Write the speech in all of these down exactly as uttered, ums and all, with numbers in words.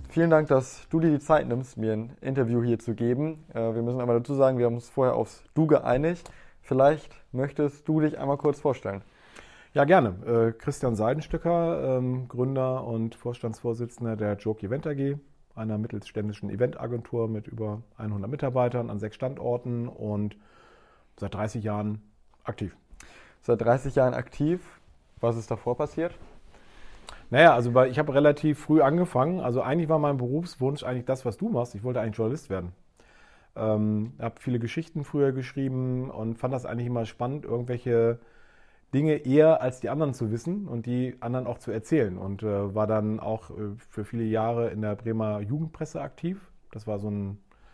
vielen Dank, dass du dir die Zeit nimmst, mir ein Interview hier zu geben. Äh, wir müssen einmal dazu sagen, wir haben uns vorher aufs Du geeinigt. Vielleicht möchtest du dich einmal kurz vorstellen. Ja, gerne. Äh, Christian Seidenstücker, ähm, Gründer und Vorstandsvorsitzender der Joke Event A G, einer mittelständischen Eventagentur mit über hundert Mitarbeitern an sechs Standorten und seit dreißig Jahren aktiv. Seit dreißig Jahren aktiv. Was ist davor passiert? Naja, also bei, ich habe relativ früh angefangen. Also eigentlich war mein Berufswunsch eigentlich das, was du machst. Ich wollte eigentlich Journalist werden. Ähm, habe viele Geschichten früher geschrieben und fand das eigentlich immer spannend, irgendwelche Dinge eher als die anderen zu wissen und die anderen auch zu erzählen. Und äh, war dann auch äh, für viele Jahre in der Bremer Jugendpresse aktiv. Das war so ein,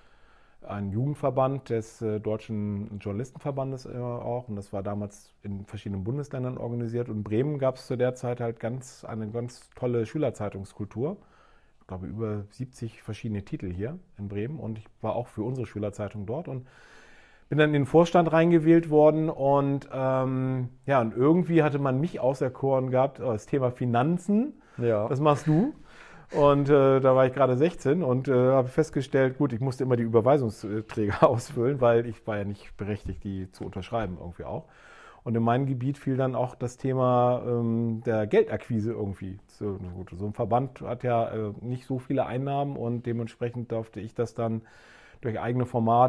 ein Jugendverband des äh, Deutschen Journalistenverbandes äh, auch. Und das war damals in verschiedenen Bundesländern organisiert. Und in Bremen gab es zu der Zeit halt ganz, eine ganz tolle Schülerzeitungskultur. Ich glaube, über siebzig verschiedene Titel hier in Bremen. Und ich war auch für unsere Schülerzeitung dort. Und bin dann in den Vorstand reingewählt worden und ähm, ja, und irgendwie hatte man mich auserkoren gehabt, oh, das Thema Finanzen, Ja. das machst du. Und äh, da war ich gerade sechzehn und äh, habe festgestellt, gut, ich musste immer die Überweisungsträger ausfüllen, weil ich war ja nicht berechtigt, die zu unterschreiben irgendwie auch. Und in mein Gebiet fiel dann auch das Thema ähm, der Geldakquise irgendwie. So, gut, so ein Verband hat ja äh, nicht so viele Einnahmen und dementsprechend durfte ich das dann durch eigene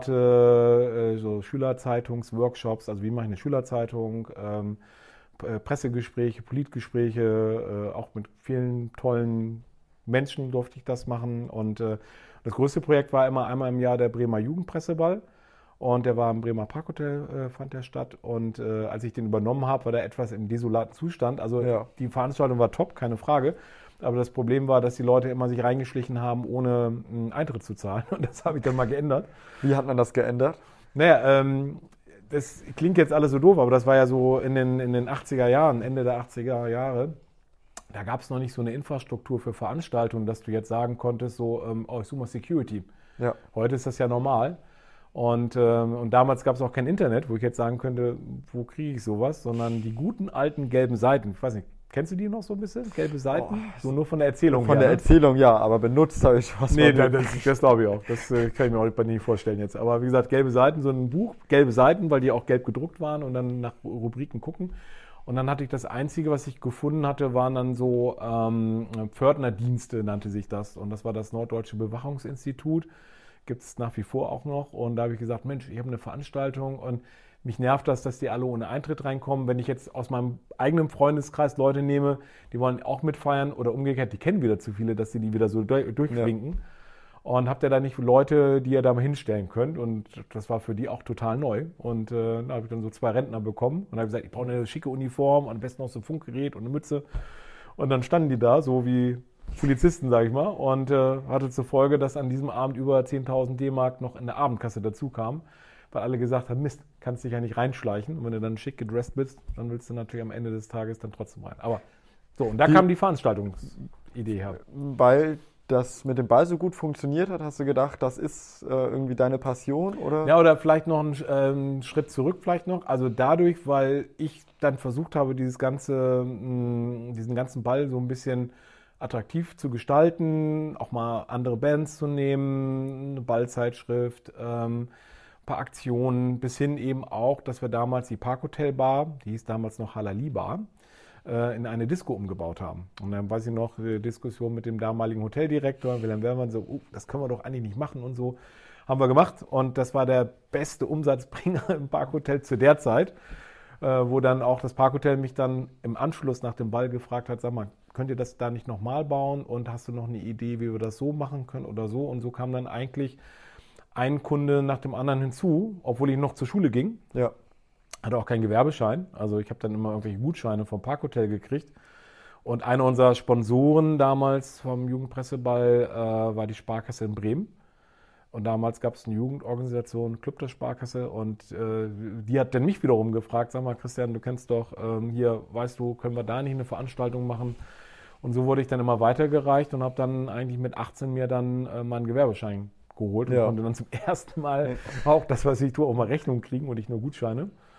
Formate, so Schülerzeitungs-Workshops, also wie mache ich eine Schülerzeitung, ähm, Pressegespräche, Politgespräche, äh, auch mit vielen tollen Menschen durfte ich das machen. Und äh, das größte Projekt war immer einmal im Jahr der Bremer Jugendpresseball. Und der war im Bremer Parkhotel, äh, fand der statt. Und äh, als ich den übernommen habe, war der etwas im desolaten Zustand. Also Ja. die Veranstaltung war top, keine Frage. Aber das Problem war, dass die Leute immer sich reingeschlichen haben, ohne einen Eintritt zu zahlen. Und das habe ich dann mal geändert. Wie hat man das geändert? Naja, ähm, das klingt jetzt alles so doof, aber das war ja so in den, in den achtziger Jahren, Ende der achtziger Jahre. Da gab es noch nicht so eine Infrastruktur für Veranstaltungen, dass du jetzt sagen konntest, so, ähm, oh, ich suche mal Security. Ja. Heute ist das ja normal. Und, ähm, und damals gab es auch kein Internet, wo ich jetzt sagen könnte, wo kriege ich sowas, sondern die guten alten gelben Seiten. Ich weiß nicht, kennst du die noch so ein bisschen? Gelbe Seiten? Oh, so nur von der Erzählung Von her, der ne? Erzählung ja, aber benutzt habe ich was. Nee, von das, das, das glaube ich auch. Das äh, kann ich mir auch nicht vorstellen jetzt. Aber wie gesagt, gelbe Seiten, so ein Buch, gelbe Seiten, weil die auch gelb gedruckt waren und dann nach Rubriken gucken. Und dann hatte ich das Einzige, was ich gefunden hatte, waren dann so ähm, Pförtnerdienste, nannte sich das. Und das war das Norddeutsche Bewachungsinstitut. Gibt es nach wie vor auch noch. Und da habe ich gesagt, Mensch, ich habe eine Veranstaltung und mich nervt das, dass die alle ohne Eintritt reinkommen. Wenn ich jetzt aus meinem eigenen Freundeskreis Leute nehme, die wollen auch mitfeiern oder umgekehrt, die kennen wieder zu viele, dass sie die wieder so durchwinken. Ja. Und habt ihr da nicht Leute, die ihr da mal hinstellen könnt? Und das war für die auch total neu. Und äh, da habe ich dann so zwei Rentner bekommen und habe gesagt, ich brauche eine schicke Uniform und am besten noch so ein Funkgerät und eine Mütze. Und dann standen die da, so wie Polizisten, sage ich mal, und äh, hatte zur Folge, dass an diesem Abend über zehntausend D-Mark noch in der Abendkasse dazu kamen, weil alle gesagt haben, Mist, kannst dich ja nicht reinschleichen. Und wenn du dann schick gedresst bist, dann willst du natürlich am Ende des Tages dann trotzdem rein. Aber so, und da die, kam die Veranstaltungsidee her. Weil das mit dem Ball so gut funktioniert hat, hast du gedacht, das ist äh, irgendwie deine Passion, oder? Ja, oder vielleicht noch einen, äh, einen Schritt zurück vielleicht noch. Also dadurch, weil ich dann versucht habe, dieses ganze, mh, diesen ganzen Ball so ein bisschen attraktiv zu gestalten, auch mal andere Bands zu nehmen, eine Ballzeitschrift, ähm, ein paar Aktionen, bis hin eben auch, dass wir damals die Parkhotel Bar, die hieß damals noch Halali Bar, äh, in eine Disco umgebaut haben. Und dann weiß ich noch, die Diskussion mit dem damaligen Hoteldirektor, Wilhelm Wermann, so, oh, das können wir doch eigentlich nicht machen und so. Haben wir gemacht und das war der beste Umsatzbringer im Parkhotel zu der Zeit, äh, wo dann auch das Parkhotel mich dann im Anschluss nach dem Ball gefragt hat, sag mal, könnt ihr das da nicht nochmal bauen und hast du noch eine Idee, wie wir das so machen können oder so? Und so kam dann eigentlich ein Kunde nach dem anderen hinzu, obwohl ich noch zur Schule ging. Ja. Hatte auch keinen Gewerbeschein. Also ich habe dann immer irgendwelche Gutscheine vom Parkhotel gekriegt. Und einer unserer Sponsoren damals vom Jugendpresseball äh, war die Sparkasse in Bremen. Und damals gab es eine Jugendorganisation, Club der Sparkasse. Und äh, die hat dann mich wiederum gefragt, sag mal Christian, du kennst doch, ähm, hier, weißt du, können wir da nicht eine Veranstaltung machen? Und so wurde ich dann immer weitergereicht und habe dann eigentlich mit achtzehn mir dann äh, meinen Gewerbeschein geholt und ja. konnte dann zum ersten Mal auch das, was ich tue, auch mal Rechnung kriegen und nicht nur Gutscheine.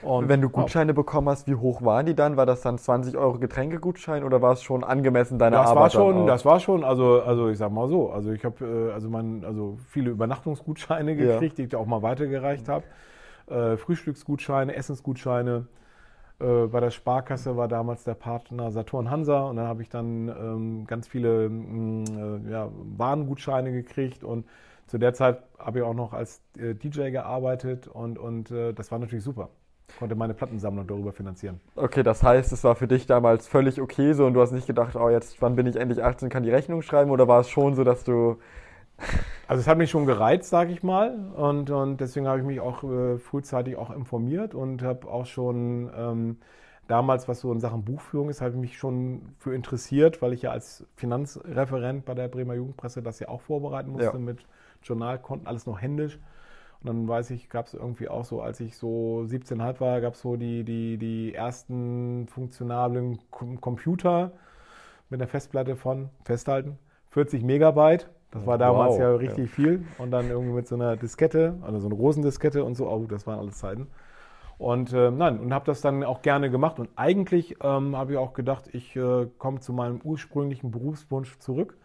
Und, Wenn du Gutscheine ja. bekommen hast, wie hoch waren die dann? War das dann zwanzig Euro Getränkegutschein oder war es schon angemessen deiner das Arbeit? War schon, das war schon, also, also ich sag mal so, also ich habe also also viele Übernachtungsgutscheine gekriegt, ja. die ich auch mal weitergereicht habe. Äh, Frühstücksgutscheine, Essensgutscheine. Äh, bei der Sparkasse war damals der Partner Saturn Hansa und dann habe ich dann ähm, ganz viele äh, ja, Warengutscheine gekriegt und zu der Zeit habe ich auch noch als äh, D J gearbeitet und, und äh, das war natürlich super. Konnte meine Plattensammlung darüber finanzieren. Okay, das heißt, es war für dich damals völlig okay so und du hast nicht gedacht, oh jetzt, wann bin ich endlich achtzehn, kann die Rechnung schreiben oder war es schon so, dass du... Also es hat mich schon gereizt, sage ich mal und, und deswegen habe ich mich auch äh, frühzeitig auch informiert und habe auch schon ähm, damals, was so in Sachen Buchführung ist, habe ich mich schon für interessiert, weil ich ja als Finanzreferent bei der Bremer Jugendpresse das ja auch vorbereiten musste ja. mit Journalkonten, alles noch händisch. Und dann weiß ich, gab es irgendwie auch so, als ich so siebzehn Komma fünf war, gab es so die, die, die ersten funktionablen Computer mit einer Festplatte von, festhalten, vierzig Megabyte. Das war damals wow, ja richtig ja. viel. Und dann irgendwie mit so einer Diskette, also so einer großen Diskette und so, oh, das waren alles Zeiten. Und äh, nein, und habe das dann auch gerne gemacht. Und eigentlich ähm, habe ich auch gedacht, ich äh, komme zu meinem ursprünglichen Berufswunsch zurück.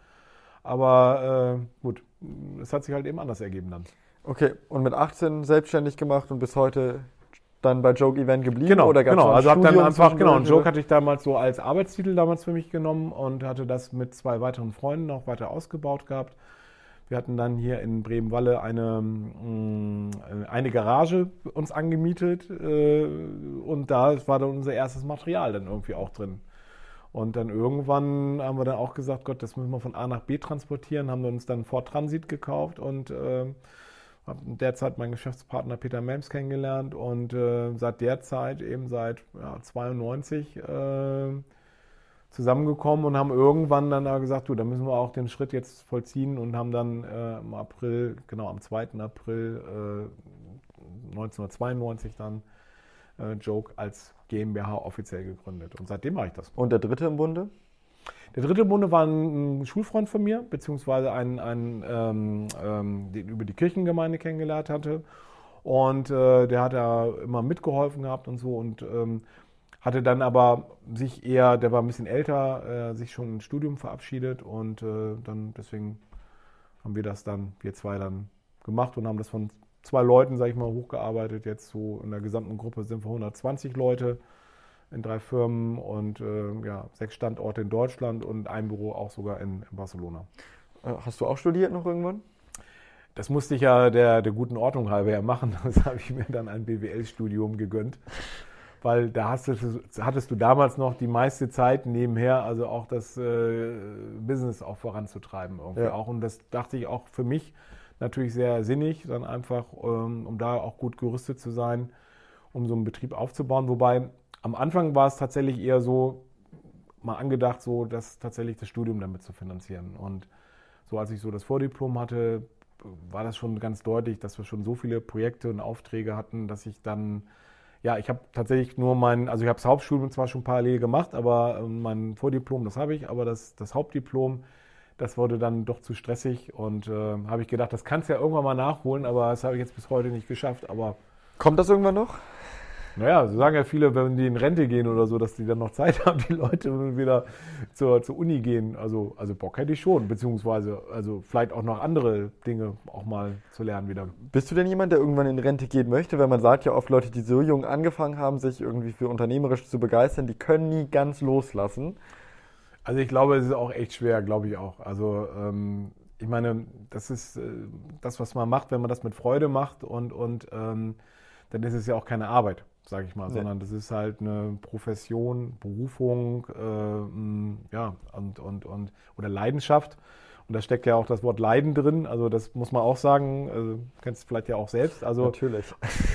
Aber äh, gut, es hat sich halt eben anders ergeben dann. Okay, und mit achtzehn selbstständig gemacht und bis heute dann bei Joke Event geblieben? Genau, oder gab's genau. ein also habe dann einfach, genau, und Joke hatte ich damals so als Arbeitstitel damals für mich genommen und hatte das mit zwei weiteren Freunden noch weiter ausgebaut gehabt. Wir hatten dann hier in Bremen-Walle eine, eine Garage uns angemietet und da war dann unser erstes Material dann irgendwie auch drin. Und dann irgendwann haben wir dann auch gesagt, Gott, das müssen wir von A nach B transportieren, haben uns dann Ford Transit gekauft und äh, habe derzeit meinen Geschäftspartner Peter Melms kennengelernt und äh, seit der Zeit, eben seit ja, zweiundneunzig, äh, zusammengekommen und haben irgendwann dann gesagt, du, da müssen wir auch den Schritt jetzt vollziehen und haben dann äh, im April, genau am zweiten April äh, neunzehnhundertzweiundneunzig dann äh, Joke als GmbH offiziell gegründet. Und seitdem mache ich das. Und der dritte im Bunde? Der dritte im Bunde war ein Schulfreund von mir, beziehungsweise ein, ein ähm, ähm, den über die Kirchengemeinde kennengelernt hatte. Und äh, der hat da immer mitgeholfen gehabt und so und ähm, hatte dann aber sich eher, der war ein bisschen älter, äh, sich schon ins Studium verabschiedet und äh, dann deswegen haben wir das dann, wir zwei dann gemacht und haben das von zwei Leuten, sag ich mal, hochgearbeitet. Jetzt so in der gesamten Gruppe sind wir hundertzwanzig Leute in drei Firmen und äh, ja, sechs Standorte in Deutschland und ein Büro auch sogar in, in Barcelona. Hast du auch studiert noch irgendwann? Das musste ich ja der, der guten Ordnung halber ja machen. Das habe ich mir dann ein B W L-Studium gegönnt. Weil da hast du, hattest du damals noch die meiste Zeit nebenher, also auch das äh, Business auch voranzutreiben irgendwie ja. auch. Und das dachte ich auch für mich natürlich sehr sinnig, dann einfach, ähm, um da auch gut gerüstet zu sein, um so einen Betrieb aufzubauen. Wobei am Anfang war es tatsächlich eher so, mal angedacht, so das tatsächlich das Studium damit zu finanzieren. Und so als ich so das Vordiplom hatte, war das schon ganz deutlich, dass wir schon so viele Projekte und Aufträge hatten, dass ich dann Ja, ich habe tatsächlich nur mein, also ich habe das Hauptstudium zwar schon parallel gemacht, aber mein Vordiplom, das habe ich, aber das, das Hauptdiplom, das wurde dann doch zu stressig und äh, habe ich gedacht, das kannst du ja irgendwann mal nachholen, aber das habe ich jetzt bis heute nicht geschafft. Aber kommt das irgendwann noch? Naja, so sagen ja viele, wenn die in Rente gehen oder so, dass die dann noch Zeit haben, die Leute wieder zur, zur Uni gehen. Also, also Bock hätte ich schon, beziehungsweise also vielleicht auch noch andere Dinge auch mal zu lernen wieder. Bist du denn jemand, der irgendwann in Rente gehen möchte? Weil man sagt ja oft, Leute, die so jung angefangen haben, sich irgendwie für unternehmerisch zu begeistern, die können nie ganz loslassen. Also ich glaube, es ist auch echt schwer, glaube ich auch. Also ähm, ich meine, das ist äh, das, was man macht, wenn man das mit Freude macht und, und ähm, dann ist es ja auch keine Arbeit, sage ich mal, nee. sondern das ist halt eine Profession, Berufung, äh, ja, und, und, und, oder Leidenschaft. Und da steckt ja auch das Wort Leiden drin, also das muss man auch sagen, also, kennst du vielleicht ja auch selbst. Also, natürlich.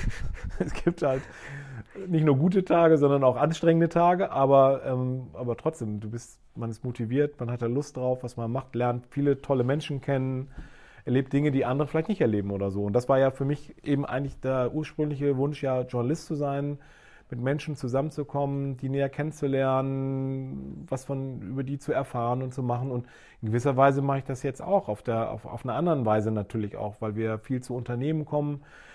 Es gibt halt nicht nur gute Tage, sondern auch anstrengende Tage, aber, ähm, aber trotzdem, du bist, man ist motiviert, man hat da Lust drauf, was man macht, lernt viele tolle Menschen kennen, erlebt Dinge, die andere vielleicht nicht erleben oder so. Und das war ja für mich eben eigentlich der ursprüngliche Wunsch, ja Journalist zu sein, mit Menschen zusammenzukommen, die näher kennenzulernen, was von über die zu erfahren und zu machen. Und in gewisser Weise mache ich das jetzt auch, auf, der, auf, auf einer anderen Weise natürlich auch, weil wir viel zu Unternehmen kommen,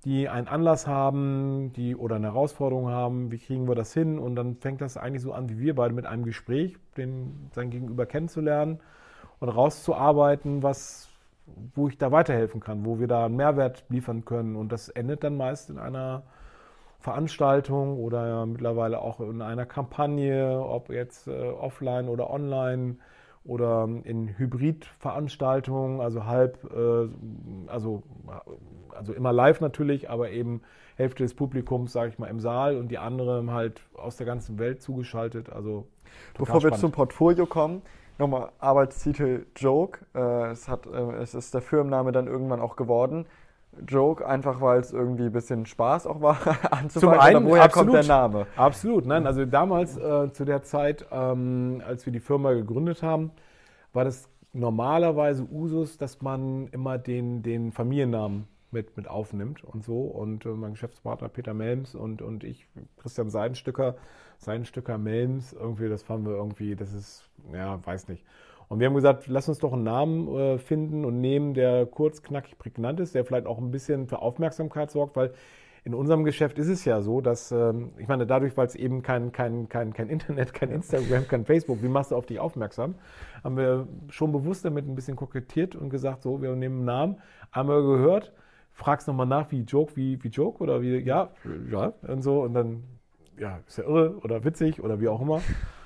die einen Anlass haben, die oder eine Herausforderung haben, wie kriegen wir das hin? Und dann fängt das eigentlich so an, wie wir beide mit einem Gespräch, den, sein Gegenüber kennenzulernen und rauszuarbeiten, was, wo ich da weiterhelfen kann, wo wir da einen Mehrwert liefern können. Und das endet dann meist in einer Veranstaltung oder ja mittlerweile auch in einer Kampagne, ob jetzt äh, offline oder online oder in Hybridveranstaltungen, also halb, äh, also, also immer live natürlich, aber eben Hälfte des Publikums, sage ich mal, im Saal und die andere halt aus der ganzen Welt zugeschaltet. Also bevor wir zum Portfolio kommen, nochmal Arbeitstitel Joke. Äh, es, hat, äh, es ist der Firmenname dann irgendwann auch geworden. Joke, einfach weil es irgendwie ein bisschen Spaß auch war anzufangen. Zum einen, oder woher absolut, kommt der Name? Absolut, nein, also damals äh, zu der Zeit, ähm, als wir die Firma gegründet haben, war das normalerweise Usus, dass man immer den, den Familiennamen mit, mit aufnimmt und so. Und äh, mein Geschäftspartner Peter Melms und, und ich, Christian Seidenstücker, Seidenstücker Melms, irgendwie, das fanden wir irgendwie, das ist, ja, weiß nicht. Und wir haben gesagt, lass uns doch einen Namen äh, finden und nehmen, der kurz, knackig, prägnant ist, der vielleicht auch ein bisschen für Aufmerksamkeit sorgt, weil in unserem Geschäft ist es ja so, dass, ähm, ich meine, dadurch, weil es eben kein, kein, kein, kein Internet, kein Instagram, kein Facebook, wie machst du auf dich aufmerksam, haben wir schon bewusst damit ein bisschen kokettiert und gesagt, so, wir nehmen einen Namen, einmal gehört, fragst nochmal nach, wie Joke, wie, wie Joke oder wie, ja, ja, und so, und dann, ja, ist ja irre oder witzig oder wie auch immer.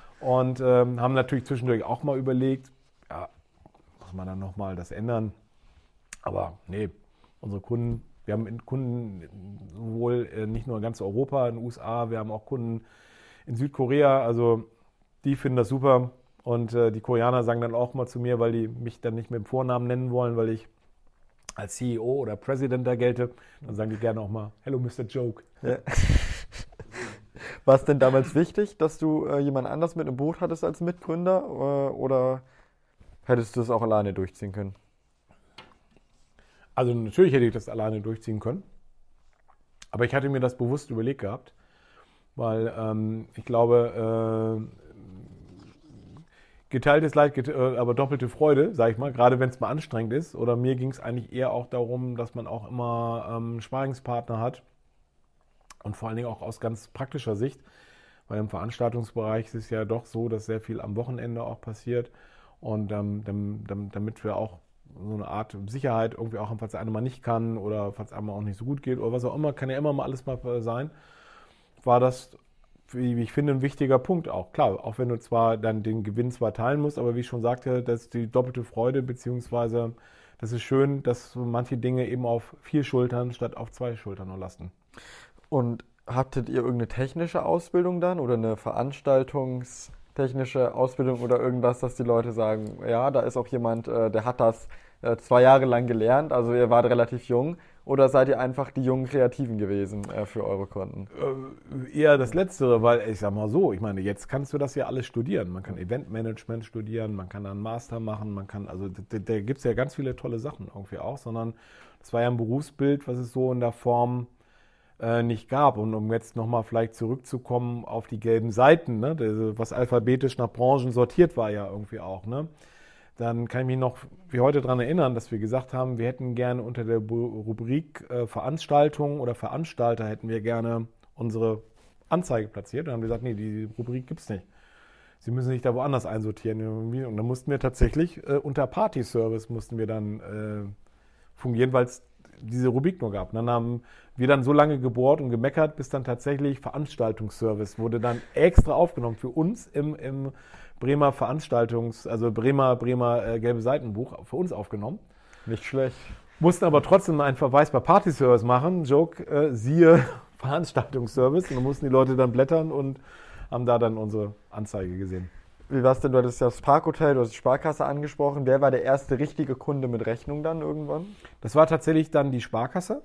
Und ähm, haben natürlich zwischendurch auch mal überlegt, ja, muss man dann nochmal das ändern. Aber nee, unsere Kunden, wir haben Kunden sowohl äh, nicht nur in ganz Europa, in den U S A, wir haben auch Kunden in Südkorea, also die finden das super. Und äh, die Koreaner sagen dann auch mal zu mir, weil die mich dann nicht mit dem Vornamen nennen wollen, weil ich als C E O oder President da gelte, dann sagen die gerne auch mal, hello Mister Joke. Ja. War es denn damals wichtig, dass du äh, jemand anders mit im Boot hattest als Mitgründer äh, oder hättest du es auch alleine durchziehen können? Also natürlich hätte ich das alleine durchziehen können, aber ich hatte mir das bewusst überlegt gehabt, weil ähm, ich glaube, äh, geteiltes Leid, get- äh, aber doppelte Freude, sage ich mal, gerade wenn es mal anstrengend ist. Oder mir ging es eigentlich eher auch darum, dass man auch immer ähm, einen Sparingspartner hat. Und vor allen Dingen auch aus ganz praktischer Sicht, weil im Veranstaltungsbereich ist es ja doch so, dass sehr viel am Wochenende auch passiert. Und ähm, damit, damit wir auch so eine Art Sicherheit irgendwie auch haben, falls einer mal nicht kann oder falls einem auch nicht so gut geht oder was auch immer, kann ja immer mal alles mal sein, war das, wie ich finde, ein wichtiger Punkt auch. Klar, auch wenn du zwar dann den Gewinn zwar teilen musst, aber wie ich schon sagte, das ist die doppelte Freude, beziehungsweise das ist schön, dass so manche Dinge eben auf vier Schultern statt auf zwei Schultern nur lasten. Und hattet ihr irgendeine technische Ausbildung dann oder eine veranstaltungstechnische Ausbildung oder irgendwas, dass die Leute sagen, ja, da ist auch jemand, äh, der hat das äh, zwei Jahre lang gelernt, also ihr wart relativ jung, oder seid ihr einfach die jungen Kreativen gewesen äh, für eure Kunden? Äh, eher das Letztere, weil ich sag mal so, ich meine, jetzt kannst du das ja alles studieren. Man kann Eventmanagement studieren, man kann einen Master machen, man kann, also da, da gibt es ja ganz viele tolle Sachen irgendwie auch, sondern das war ja ein Berufsbild, was es so in der Form nicht gab. Und um jetzt nochmal vielleicht zurückzukommen auf die gelben Seiten, ne, was alphabetisch nach Branchen sortiert war ja irgendwie auch, ne, dann kann ich mich noch wie heute daran erinnern, dass wir gesagt haben, wir hätten gerne unter der Rubrik äh, Veranstaltungen oder Veranstalter hätten wir gerne unsere Anzeige platziert. Und haben gesagt, nee, die Rubrik gibt es nicht. Sie müssen sich da woanders einsortieren. Und dann mussten wir tatsächlich äh, unter Party-Service mussten wir dann äh, fungieren, weil es diese Rubrik nur gab. Und dann haben wir dann so lange gebohrt und gemeckert, bis dann tatsächlich Veranstaltungsservice wurde dann extra aufgenommen für uns im, im Bremer Veranstaltungs-, also Bremer, Bremer äh, gelbe Seitenbuch für uns aufgenommen. Nicht schlecht. Mussten aber trotzdem einen Verweis bei Party-Service machen. Joke, äh, siehe Veranstaltungsservice. Und dann mussten die Leute dann blättern und haben da dann unsere Anzeige gesehen. Wie war es denn? Du hattest ja das Parkhotel, du hast die Sparkasse angesprochen. Wer war der erste richtige Kunde mit Rechnung dann irgendwann? Das war tatsächlich dann die Sparkasse.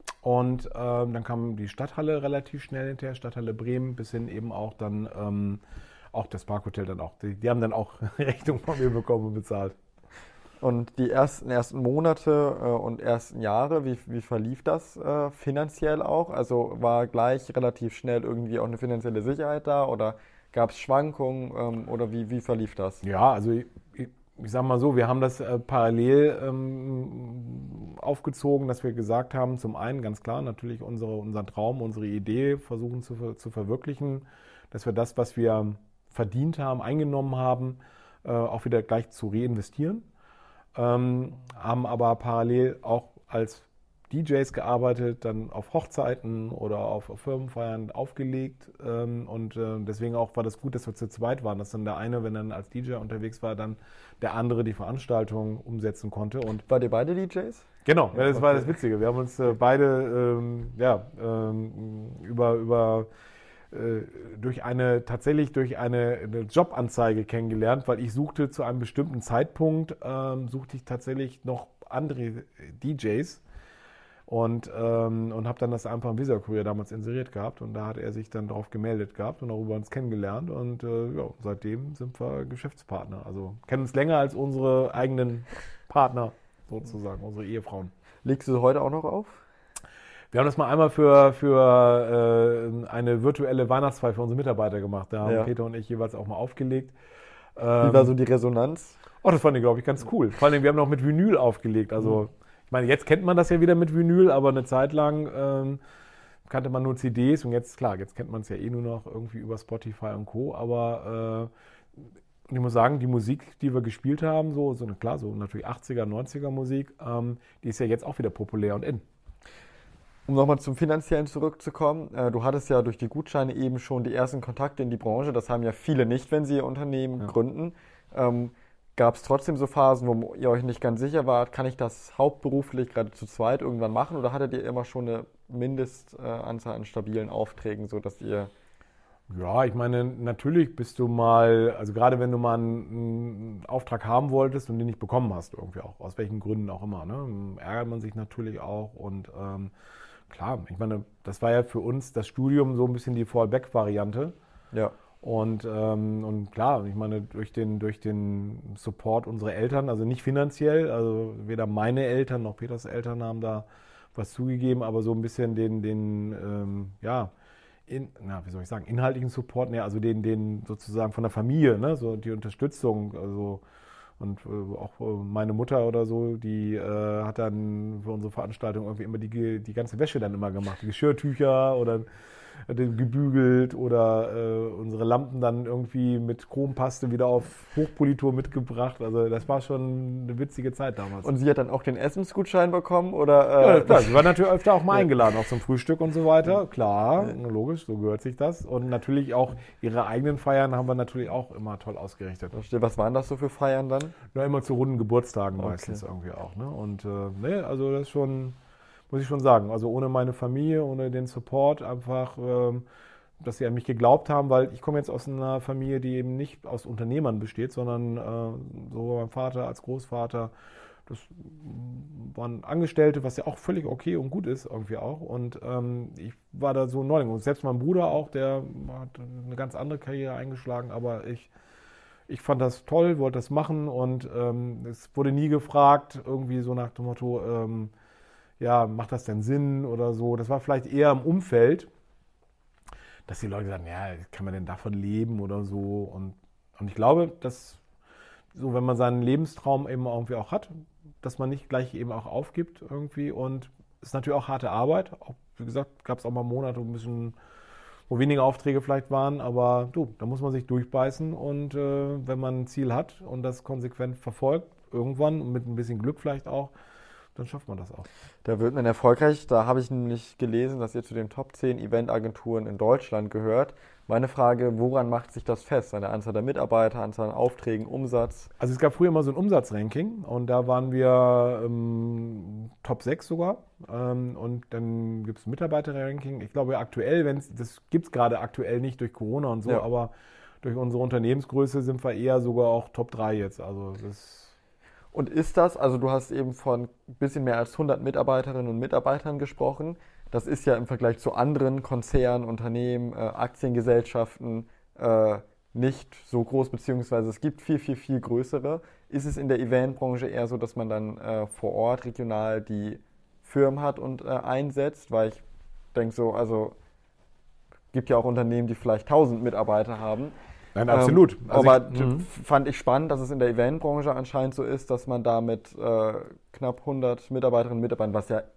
Und ähm, dann kam die Stadthalle relativ schnell hinterher, Stadthalle Bremen, bis hin eben auch dann ähm, auch das Parkhotel dann auch. Die, die haben dann auch Rechnung von mir bekommen und bezahlt. Und die ersten, ersten Monate äh, und ersten Jahre, wie, wie verlief das äh, finanziell auch? Also war gleich relativ schnell irgendwie auch eine finanzielle Sicherheit da oder gab es Schwankungen ähm, oder wie, wie verlief das? Ja, also ich sage mal so, wir haben das äh, parallel ähm, aufgezogen, dass wir gesagt haben, zum einen ganz klar natürlich unsere, unseren Traum, unsere Idee versuchen zu, ver- zu verwirklichen, dass wir das, was wir verdient haben, eingenommen haben, äh, auch wieder gleich zu reinvestieren. Ähm, haben aber parallel auch als D Js gearbeitet, dann auf Hochzeiten oder auf, auf Firmenfeiern aufgelegt ähm, und äh, deswegen auch war das gut, dass wir zu zweit waren, dass dann der eine, wenn dann als D J unterwegs war, dann der andere die Veranstaltung umsetzen konnte. Und Wart ihr beide D Js? genau, Ja, das war okay. das Witzige. Wir haben uns äh, beide ähm, ja, ähm, über, über äh, durch eine, tatsächlich durch eine, eine Jobanzeige kennengelernt, weil ich suchte zu einem bestimmten Zeitpunkt, ähm, suchte ich tatsächlich noch andere D Js und, ähm, und habe dann das einfach im Visa Courier damals inseriert gehabt und da hat er sich dann darauf gemeldet gehabt und darüber uns kennengelernt und äh, ja, seitdem sind wir Geschäftspartner. Also kennen uns länger als unsere eigenen Partner sozusagen, unsere Ehefrauen. Legst du heute auch noch auf? Wir haben das mal einmal für, für äh, eine virtuelle Weihnachtsfeier für unsere Mitarbeiter gemacht. Da haben Ja. Peter und ich jeweils auch mal aufgelegt. Wie war so die Resonanz? Oh, das fand ich, glaube ich, ganz cool. Vor allem, wir haben noch mit Vinyl aufgelegt. Also, ich meine, jetzt kennt man das ja wieder mit Vinyl, aber eine Zeit lang ähm, kannte man nur C Ds und jetzt, klar, jetzt kennt man es ja eh nur noch irgendwie über Spotify und Co. Aber äh, ich muss sagen, die Musik, die wir gespielt haben, so, so klar, so natürlich achtziger, neunziger Musik, ähm, die ist ja jetzt auch wieder populär und in. Um nochmal zum Finanziellen zurückzukommen, äh, du hattest ja durch die Gutscheine eben schon die ersten Kontakte in die Branche. Das haben ja viele nicht, wenn sie ihr Unternehmen Ja. gründen. Ähm, Gab es trotzdem so Phasen, wo ihr euch nicht ganz sicher wart, kann ich das hauptberuflich gerade zu zweit irgendwann machen oder hattet ihr immer schon eine Mindestanzahl an stabilen Aufträgen, sodass ihr... Ja, ich meine, natürlich bist du mal, also gerade wenn du mal einen, einen Auftrag haben wolltest und den nicht bekommen hast, irgendwie auch, aus welchen Gründen auch immer, ne, ärgert man sich natürlich auch und ähm, klar, ich meine, das war ja für uns das Studium so ein bisschen die Fallback-Variante. Ja. Und, ähm, und klar, ich meine, durch den, durch den Support unserer Eltern, also nicht finanziell, also weder meine Eltern noch Peters Eltern haben da was zugegeben, aber so ein bisschen den, den ähm, ja, in, na, wie soll ich sagen, inhaltlichen Support, ne, also den, den sozusagen von der Familie, ne, so die Unterstützung, also und äh, auch äh, meine Mutter oder so, die äh, hat dann für unsere Veranstaltung irgendwie immer die, die ganze Wäsche dann immer gemacht, die Geschirrtücher oder gebügelt oder äh, unsere Lampen dann irgendwie mit Chrompaste wieder auf Hochpolitur mitgebracht. Also das war schon eine witzige Zeit damals. Und sie hat dann auch den Essensgutschein bekommen oder... Ja, Äh, klar, sie war natürlich öfter auch mal eingeladen, auch zum Frühstück und so weiter. Klar, logisch, so gehört sich das. Und natürlich auch ihre eigenen Feiern haben wir natürlich auch immer toll ausgerichtet. Verstehe. Was waren das so für Feiern dann? Ja, immer zu runden Geburtstagen Okay. meistens irgendwie auch. Ne? Und äh, ne, also das ist schon, muss ich schon sagen, also ohne meine Familie, ohne den Support einfach, ähm, dass sie an mich geglaubt haben, weil ich komme jetzt aus einer Familie, die eben nicht aus Unternehmern besteht, sondern äh, so mein Vater als Großvater, das waren Angestellte, was ja auch völlig okay und gut ist irgendwie auch. Und ähm, ich war da so Neuling. Und selbst mein Bruder auch, der hat eine ganz andere Karriere eingeschlagen, aber ich, ich fand das toll, wollte das machen und ähm, es wurde nie gefragt, irgendwie so nach dem Motto, ähm, ja, macht das denn Sinn oder so. Das war vielleicht eher im Umfeld, dass die Leute sagen, ja, kann man denn davon leben oder so. Und, und ich glaube, dass so, wenn man seinen Lebenstraum eben irgendwie auch hat, dass man nicht gleich eben auch aufgibt irgendwie. Und es ist natürlich auch harte Arbeit. Auch, wie gesagt, gab es auch mal Monate, wo ein bisschen, wo weniger Aufträge vielleicht waren, aber du, da muss man sich durchbeißen und äh, wenn man ein Ziel hat und das konsequent verfolgt, irgendwann mit ein bisschen Glück vielleicht auch, dann schafft man das auch. Da wird man erfolgreich. Da habe ich nämlich gelesen, dass ihr zu den Top zehn Eventagenturen in Deutschland gehört. Meine Frage, woran macht sich das fest? An der Anzahl der Mitarbeiter, Anzahl an Aufträgen, Umsatz? Also es gab früher mal so ein Umsatzranking und da waren wir ähm, Top sechs sogar. Ähm, und dann gibt es ein Mitarbeiterranking. Ich glaube aktuell, wenn's, das gibt es gerade aktuell nicht durch Corona und so, Ja. aber durch unsere Unternehmensgröße sind wir eher sogar auch Top drei jetzt. Also das Und ist das, also du hast eben von ein bisschen mehr als hundert Mitarbeiterinnen und Mitarbeitern gesprochen. Das ist ja im Vergleich zu anderen Konzernen, Unternehmen, äh, Aktiengesellschaften äh, nicht so groß, beziehungsweise es gibt viel, viel, viel größere. Ist es in der Eventbranche eher so, dass man dann äh, vor Ort regional die Firmen hat und äh, einsetzt? Weil ich denke so, also gibt ja auch Unternehmen, die vielleicht tausend Mitarbeiter haben. Nein, absolut. Ähm, Also aber ich, t- mhm. fand ich spannend, dass es in der Eventbranche anscheinend so ist, dass man da mit äh, knapp hundert Mitarbeiterinnen und Mitarbeitern, was ja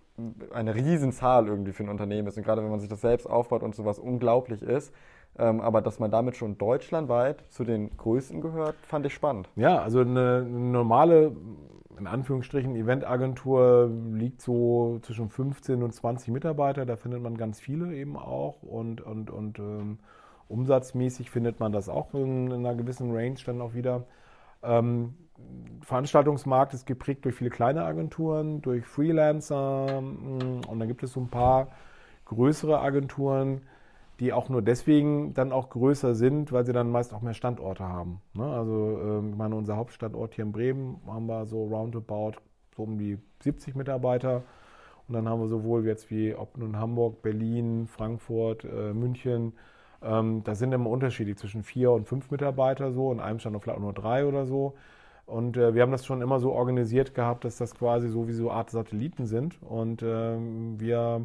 eine Riesenzahl irgendwie für ein Unternehmen ist und gerade wenn man sich das selbst aufbaut und sowas unglaublich ist, ähm, aber dass man damit schon deutschlandweit zu den Größten gehört, fand ich spannend. Ja, also eine normale, in Anführungsstrichen, Eventagentur liegt so zwischen fünfzehn und zwanzig Mitarbeiter. Da findet man ganz viele eben auch. Und, und, und ähm, umsatzmäßig findet man das auch in, in einer gewissen Range dann auch wieder. Ähm, Veranstaltungsmarkt ist geprägt durch viele kleine Agenturen, durch Freelancer. mh, Und dann gibt es so ein paar größere Agenturen, die auch nur deswegen dann auch größer sind, weil sie dann meist auch mehr Standorte haben. Ne? Also ähm, ich meine, unser Hauptstandort hier in Bremen haben wir so roundabout so um die siebzig Mitarbeiter. Und dann haben wir sowohl jetzt wie ob nun Hamburg, Berlin, Frankfurt, äh, München. Ähm, da sind immer unterschiedlich zwischen vier und fünf Mitarbeiter so. In einem Standort vielleicht auch nur drei oder so. Und äh, wir haben das schon immer so organisiert gehabt, dass das quasi so wie so Art Satelliten sind. Und ähm, wir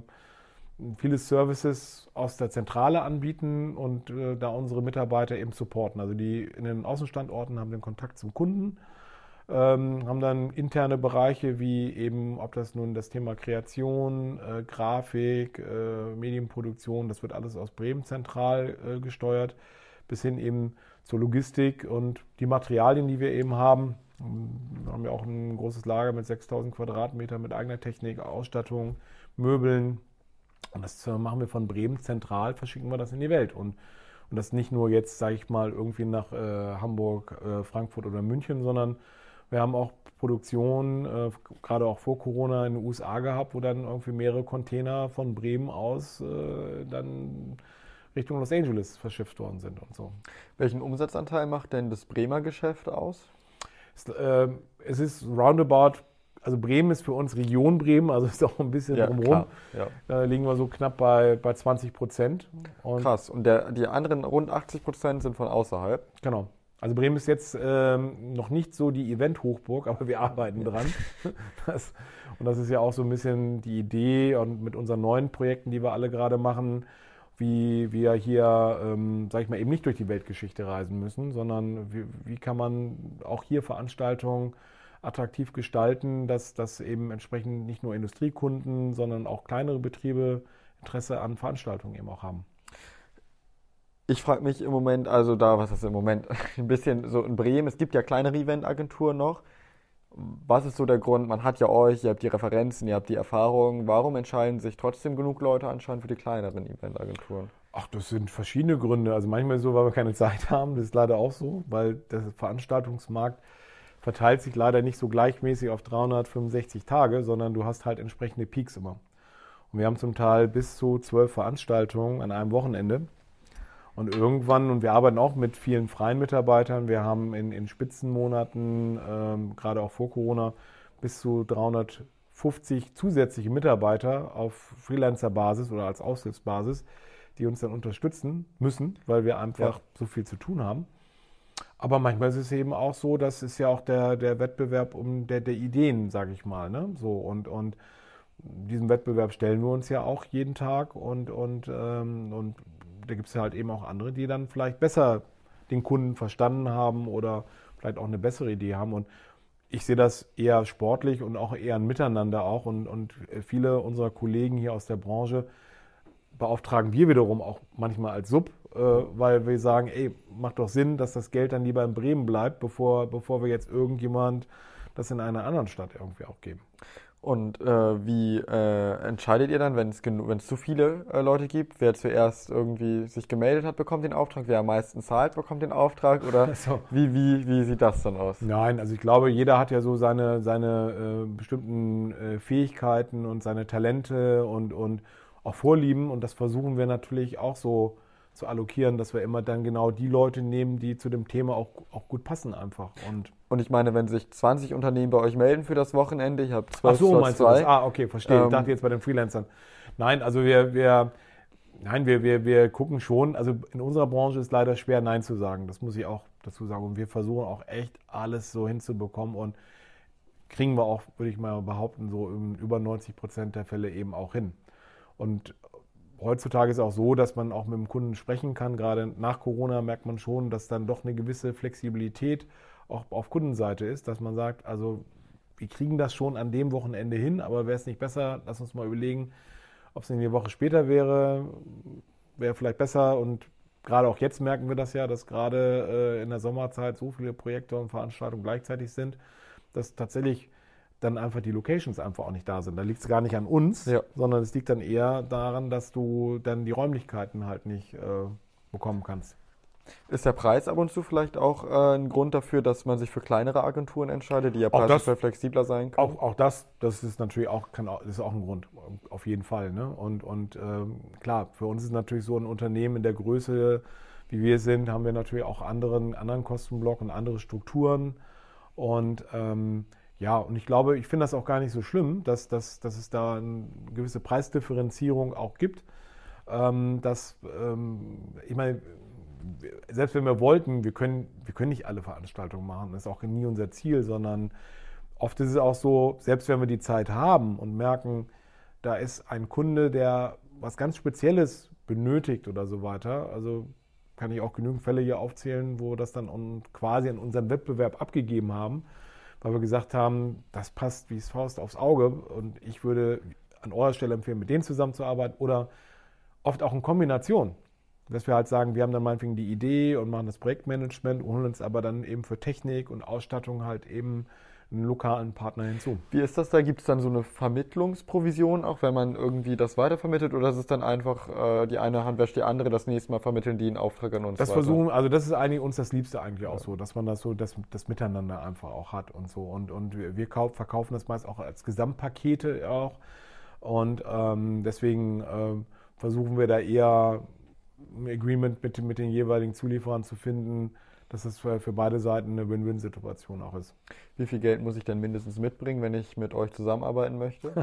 viele Services aus der Zentrale anbieten und äh, da unsere Mitarbeiter eben supporten. Also die in den Außenstandorten haben den Kontakt zum Kunden, ähm, haben dann interne Bereiche wie eben, ob das nun das Thema Kreation, äh, Grafik, äh, Medienproduktion, das wird alles aus Bremen zentral äh, gesteuert, bis hin eben zur Logistik und die Materialien, die wir eben haben. Wir haben ja auch ein großes Lager mit sechstausend Quadratmetern mit eigener Technik, Ausstattung, Möbeln. Und das äh, machen wir von Bremen zentral, verschicken wir das in die Welt. Und, und das nicht nur jetzt, sage ich mal, irgendwie nach äh, Hamburg, äh, Frankfurt oder München, sondern wir haben auch Produktionen, äh, gerade auch vor Corona in den U S A gehabt, wo dann irgendwie mehrere Container von Bremen aus äh, dann Richtung Los Angeles verschifft worden sind und so. Welchen Umsatzanteil macht denn das Bremer Geschäft aus? Es, äh, es ist roundabout, also Bremen ist für uns Region Bremen, also ist auch ein bisschen Ja, drumherum. klar. Ja. Da liegen wir so knapp bei, bei zwanzig Prozent. Und Krass. Und der, die anderen rund achtzig Prozent sind von außerhalb. genau. Also Bremen ist jetzt ähm, noch nicht so die Event-Hochburg, aber wir arbeiten dran. Das, und das ist ja auch so ein bisschen die Idee und mit unseren neuen Projekten, die wir alle gerade machen, wie wir hier, ähm, sag ich mal, eben nicht durch die Weltgeschichte reisen müssen, sondern wie, wie kann man auch hier Veranstaltungen attraktiv gestalten, dass, dass eben entsprechend nicht nur Industriekunden, sondern auch kleinere Betriebe Interesse an Veranstaltungen eben auch haben. Ich frage mich im Moment, also da, was ist im Moment, ein bisschen so in Bremen, es gibt ja kleinere Eventagenturen noch. Was ist so der Grund? Man hat ja euch, ihr habt die Referenzen, ihr habt die Erfahrungen. Warum entscheiden sich trotzdem genug Leute anscheinend für die kleineren Eventagenturen? Ach, das sind verschiedene Gründe. Also manchmal so, weil wir keine Zeit haben, das ist leider auch so, weil der Veranstaltungsmarkt verteilt sich leider nicht so gleichmäßig auf dreihundertfünfundsechzig Tage, sondern du hast halt entsprechende Peaks immer. Und wir haben zum Teil bis zu zwölf Veranstaltungen an einem Wochenende. Und irgendwann, und wir arbeiten auch mit vielen freien Mitarbeitern, wir haben in, in Spitzenmonaten, ähm, gerade auch vor Corona, bis zu dreihundertfünfzig zusätzliche Mitarbeiter auf Freelancer-Basis oder als Aushilfsbasis, die uns dann unterstützen müssen, weil wir einfach Ja. so viel zu tun haben. Aber manchmal ist es eben auch so, das ist ja auch der, der Wettbewerb um der, der Ideen, sage ich mal. Ne? So, und, und diesem Wettbewerb stellen wir uns ja auch jeden Tag und, und, ähm, und da gibt es ja halt eben auch andere, die dann vielleicht besser den Kunden verstanden haben oder vielleicht auch eine bessere Idee haben. Und ich sehe das eher sportlich und auch eher ein Miteinander auch. Und, und viele unserer Kollegen hier aus der Branche beauftragen wir wiederum auch manchmal als Sub, äh, weil wir sagen, ey, macht doch Sinn, dass das Geld dann lieber in Bremen bleibt, bevor, bevor wir jetzt irgendjemand das in einer anderen Stadt irgendwie auch geben. Und äh, wie äh, entscheidet ihr dann, wenn es genu- wenn es zu viele äh, Leute gibt, wer zuerst irgendwie sich gemeldet hat, bekommt den Auftrag, wer am meisten zahlt, bekommt den Auftrag oder So. wie, wie, wie sieht das dann aus? Nein, also ich glaube, jeder hat ja so seine, seine äh, bestimmten äh, Fähigkeiten und seine Talente und, und auch Vorlieben. Und das versuchen wir natürlich auch so zu allokieren, dass wir immer dann genau die Leute nehmen, die zu dem Thema auch, auch gut passen einfach. Und Und ich meine, wenn sich zwanzig Unternehmen bei euch melden für das Wochenende, ich habe ach zwölf so, Slots meinst du das? frei. Ah, okay, verstehe. Ich Ähm, dachte jetzt bei den Freelancern. Nein, also wir, wir, nein, wir, wir, wir gucken schon. Also in unserer Branche ist leider schwer, Nein zu sagen. Das muss ich auch dazu sagen. Und wir versuchen auch echt alles so hinzubekommen und kriegen wir auch, würde ich mal behaupten, so in über neunzig Prozent der Fälle eben auch hin. Und heutzutage ist es auch so, dass man auch mit dem Kunden sprechen kann. Gerade nach Corona merkt man schon, dass dann doch eine gewisse Flexibilität auch auf Kundenseite ist, dass man sagt, also wir kriegen das schon an dem Wochenende hin, aber wäre es nicht besser, lass uns mal überlegen, ob es eine Woche später wäre, wäre vielleicht besser. Und gerade auch jetzt merken wir das ja, dass gerade äh, in der Sommerzeit so viele Projekte und Veranstaltungen gleichzeitig sind, dass tatsächlich dann einfach die Locations einfach auch nicht da sind. Da liegt es gar nicht an uns, Ja. sondern es liegt dann eher daran, dass du dann die Räumlichkeiten halt nicht äh, bekommen kannst. Ist der Preis ab und zu vielleicht auch äh, ein Grund dafür, dass man sich für kleinere Agenturen entscheidet, die ja Auch das- preislich flexibler sein können? Auch, auch das, das ist natürlich auch, kann, auch- ist auch ein Grund, auf jeden Fall. Ne? Und, und ähm, klar, für uns ist natürlich so ein Unternehmen in der Größe, wie wir sind, haben wir natürlich auch anderen, anderen Kostenblock und andere Strukturen. Und ähm, ja, und ich glaube, ich finde das auch gar nicht so schlimm, dass, dass, dass es da eine gewisse Preisdifferenzierung auch gibt. Ähm, dass, ähm, ich meine, selbst wenn wir wollten, wir können, wir können nicht alle Veranstaltungen machen. Das ist auch nie unser Ziel, sondern oft ist es auch so, selbst wenn wir die Zeit haben und merken, da ist ein Kunde, der was ganz Spezielles benötigt oder so weiter. Also kann ich auch genügend Fälle hier aufzählen, wo wir das dann und quasi in unseren Wettbewerb abgegeben haben, weil wir gesagt haben, das passt wie es Faust aufs Auge und ich würde an eurer Stelle empfehlen, mit denen zusammenzuarbeiten oder oft auch in Kombination. Dass wir halt sagen, wir haben dann meinetwegen die Idee und machen das Projektmanagement, holen uns aber dann eben für Technik und Ausstattung halt eben einen lokalen Partner hinzu. Wie ist das da? Gibt es dann so eine Vermittlungsprovision, auch wenn man irgendwie das weitervermittelt? Oder ist es dann einfach, äh, die eine Hand wäscht die andere, das nächste Mal vermitteln die einen Auftrag an uns Das weiter? versuchen, also das ist eigentlich uns das Liebste eigentlich auch so, dass man das so, das, das Miteinander einfach auch hat und so. Und, und wir wir kauf, verkaufen das meist auch als Gesamtpakete auch. Und ähm, deswegen ähm, versuchen wir da eher ein Agreement mit, mit den jeweiligen Zulieferern zu finden, dass das für, für beide Seiten eine Win-Win-Situation auch ist. Wie viel Geld muss ich denn mindestens mitbringen, wenn ich mit euch zusammenarbeiten möchte?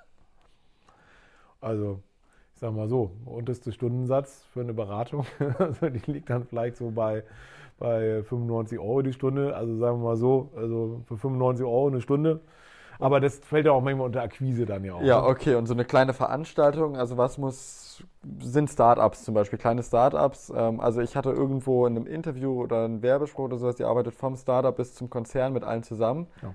Also, ich sag mal so, unterste Stundensatz für eine Beratung, also die liegt dann vielleicht so bei, bei fünfundneunzig Euro die Stunde. Also sagen wir mal so, also für fünfundneunzig Euro eine Stunde. Aber das fällt ja auch manchmal unter Akquise dann ja auch. Ja, ne? okay. Und so eine kleine Veranstaltung, also was muss, sind Startups zum Beispiel, kleine Startups. Ähm, also ich hatte irgendwo in einem Interview oder einem Werbespruch oder sowas, ihr arbeitet vom Startup bis zum Konzern mit allen zusammen. Ja.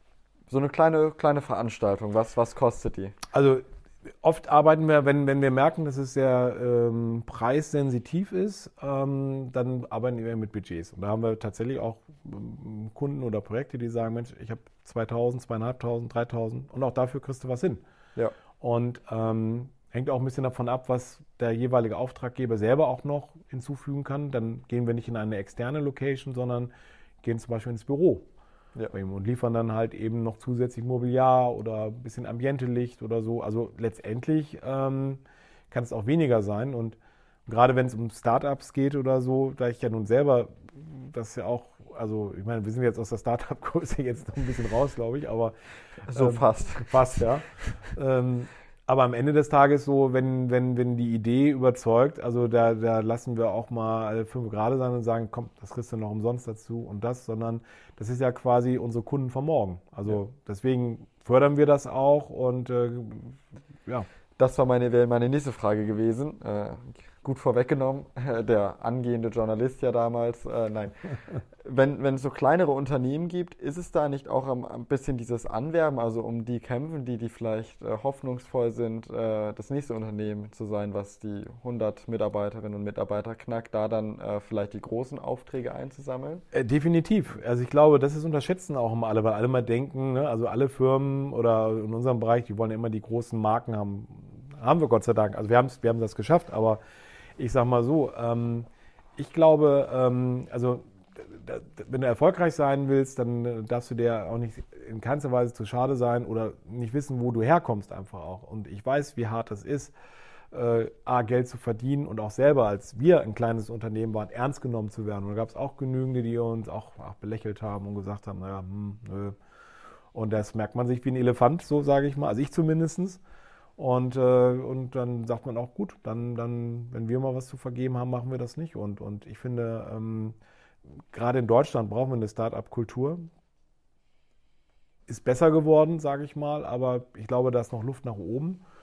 So eine kleine, kleine Veranstaltung, was, was kostet die? Also oft arbeiten wir, wenn, wenn wir merken, dass es sehr ähm, preissensitiv ist, ähm, dann arbeiten wir mit Budgets. Und da haben wir tatsächlich auch ähm, Kunden oder Projekte, die sagen, Mensch, ich habe zweitausend, zweitausendfünfhundert, dreitausend und auch dafür kriegst du was hin. Ja. Und ähm, hängt auch ein bisschen davon ab, was der jeweilige Auftraggeber selber auch noch hinzufügen kann. Dann gehen wir nicht in eine externe Location, sondern gehen zum Beispiel ins Büro. Ja. bei ihm und liefern dann halt eben noch zusätzlich Mobiliar oder ein bisschen Ambiente-Licht oder so. Also letztendlich ähm, kann es auch weniger sein. Und gerade wenn es um Startups geht oder so, da ich ja nun selber das ja auch, also ich meine, wir sind jetzt aus der Startup-Größe jetzt noch ein bisschen raus, glaube ich, aber So ähm, fast. fast, ja. ähm, aber am Ende des Tages so, wenn, wenn, wenn die Idee überzeugt, also da, da lassen wir auch mal fünf Grade sein und sagen, komm, das kriegst du noch umsonst dazu und das, sondern das ist ja quasi unsere Kunden von morgen. Also Ja. deswegen fördern wir das auch und äh, ja. Das war meine, wäre meine nächste Frage gewesen. Äh, gut vorweggenommen, der angehende Journalist ja damals. Äh, nein. Wenn, wenn es so kleinere Unternehmen gibt, ist es da nicht auch ein, ein bisschen dieses Anwerben, also um die kämpfen, die, die vielleicht äh, hoffnungsvoll sind, äh, das nächste Unternehmen zu sein, was die hundert Mitarbeiterinnen und Mitarbeiter knackt, da dann äh, vielleicht die großen Aufträge einzusammeln? Äh, definitiv. Also ich glaube, das ist unterschätzen auch immer alle, weil alle mal denken, ne, also alle Firmen oder in unserem Bereich, die wollen ja immer die großen Marken haben. Haben wir Gott sei Dank. Also wir, haben's, wir haben das geschafft, aber ich sag mal so, ähm, ich glaube, ähm, also da, da, wenn du erfolgreich sein willst, dann äh, darfst du dir auch nicht in keinster Weise zu schade sein oder nicht wissen, wo du herkommst einfach auch. Und ich weiß, wie hart das ist, äh, A, Geld zu verdienen und auch selber, als wir ein kleines Unternehmen waren, ernst genommen zu werden. Und da gab es auch genügende, die uns auch, auch belächelt haben und gesagt haben, naja, hm, nö. Und das merkt man sich wie ein Elefant, so sage ich mal, also ich zumindest. Und, äh, und dann sagt man auch, gut, dann, dann, wenn wir mal was zu vergeben haben, machen wir das nicht. Und, und ich finde, ähm, gerade in Deutschland brauchen wir eine Start-up-Kultur. Ist besser geworden, sage ich mal, aber ich glaube, da ist noch Luft nach oben.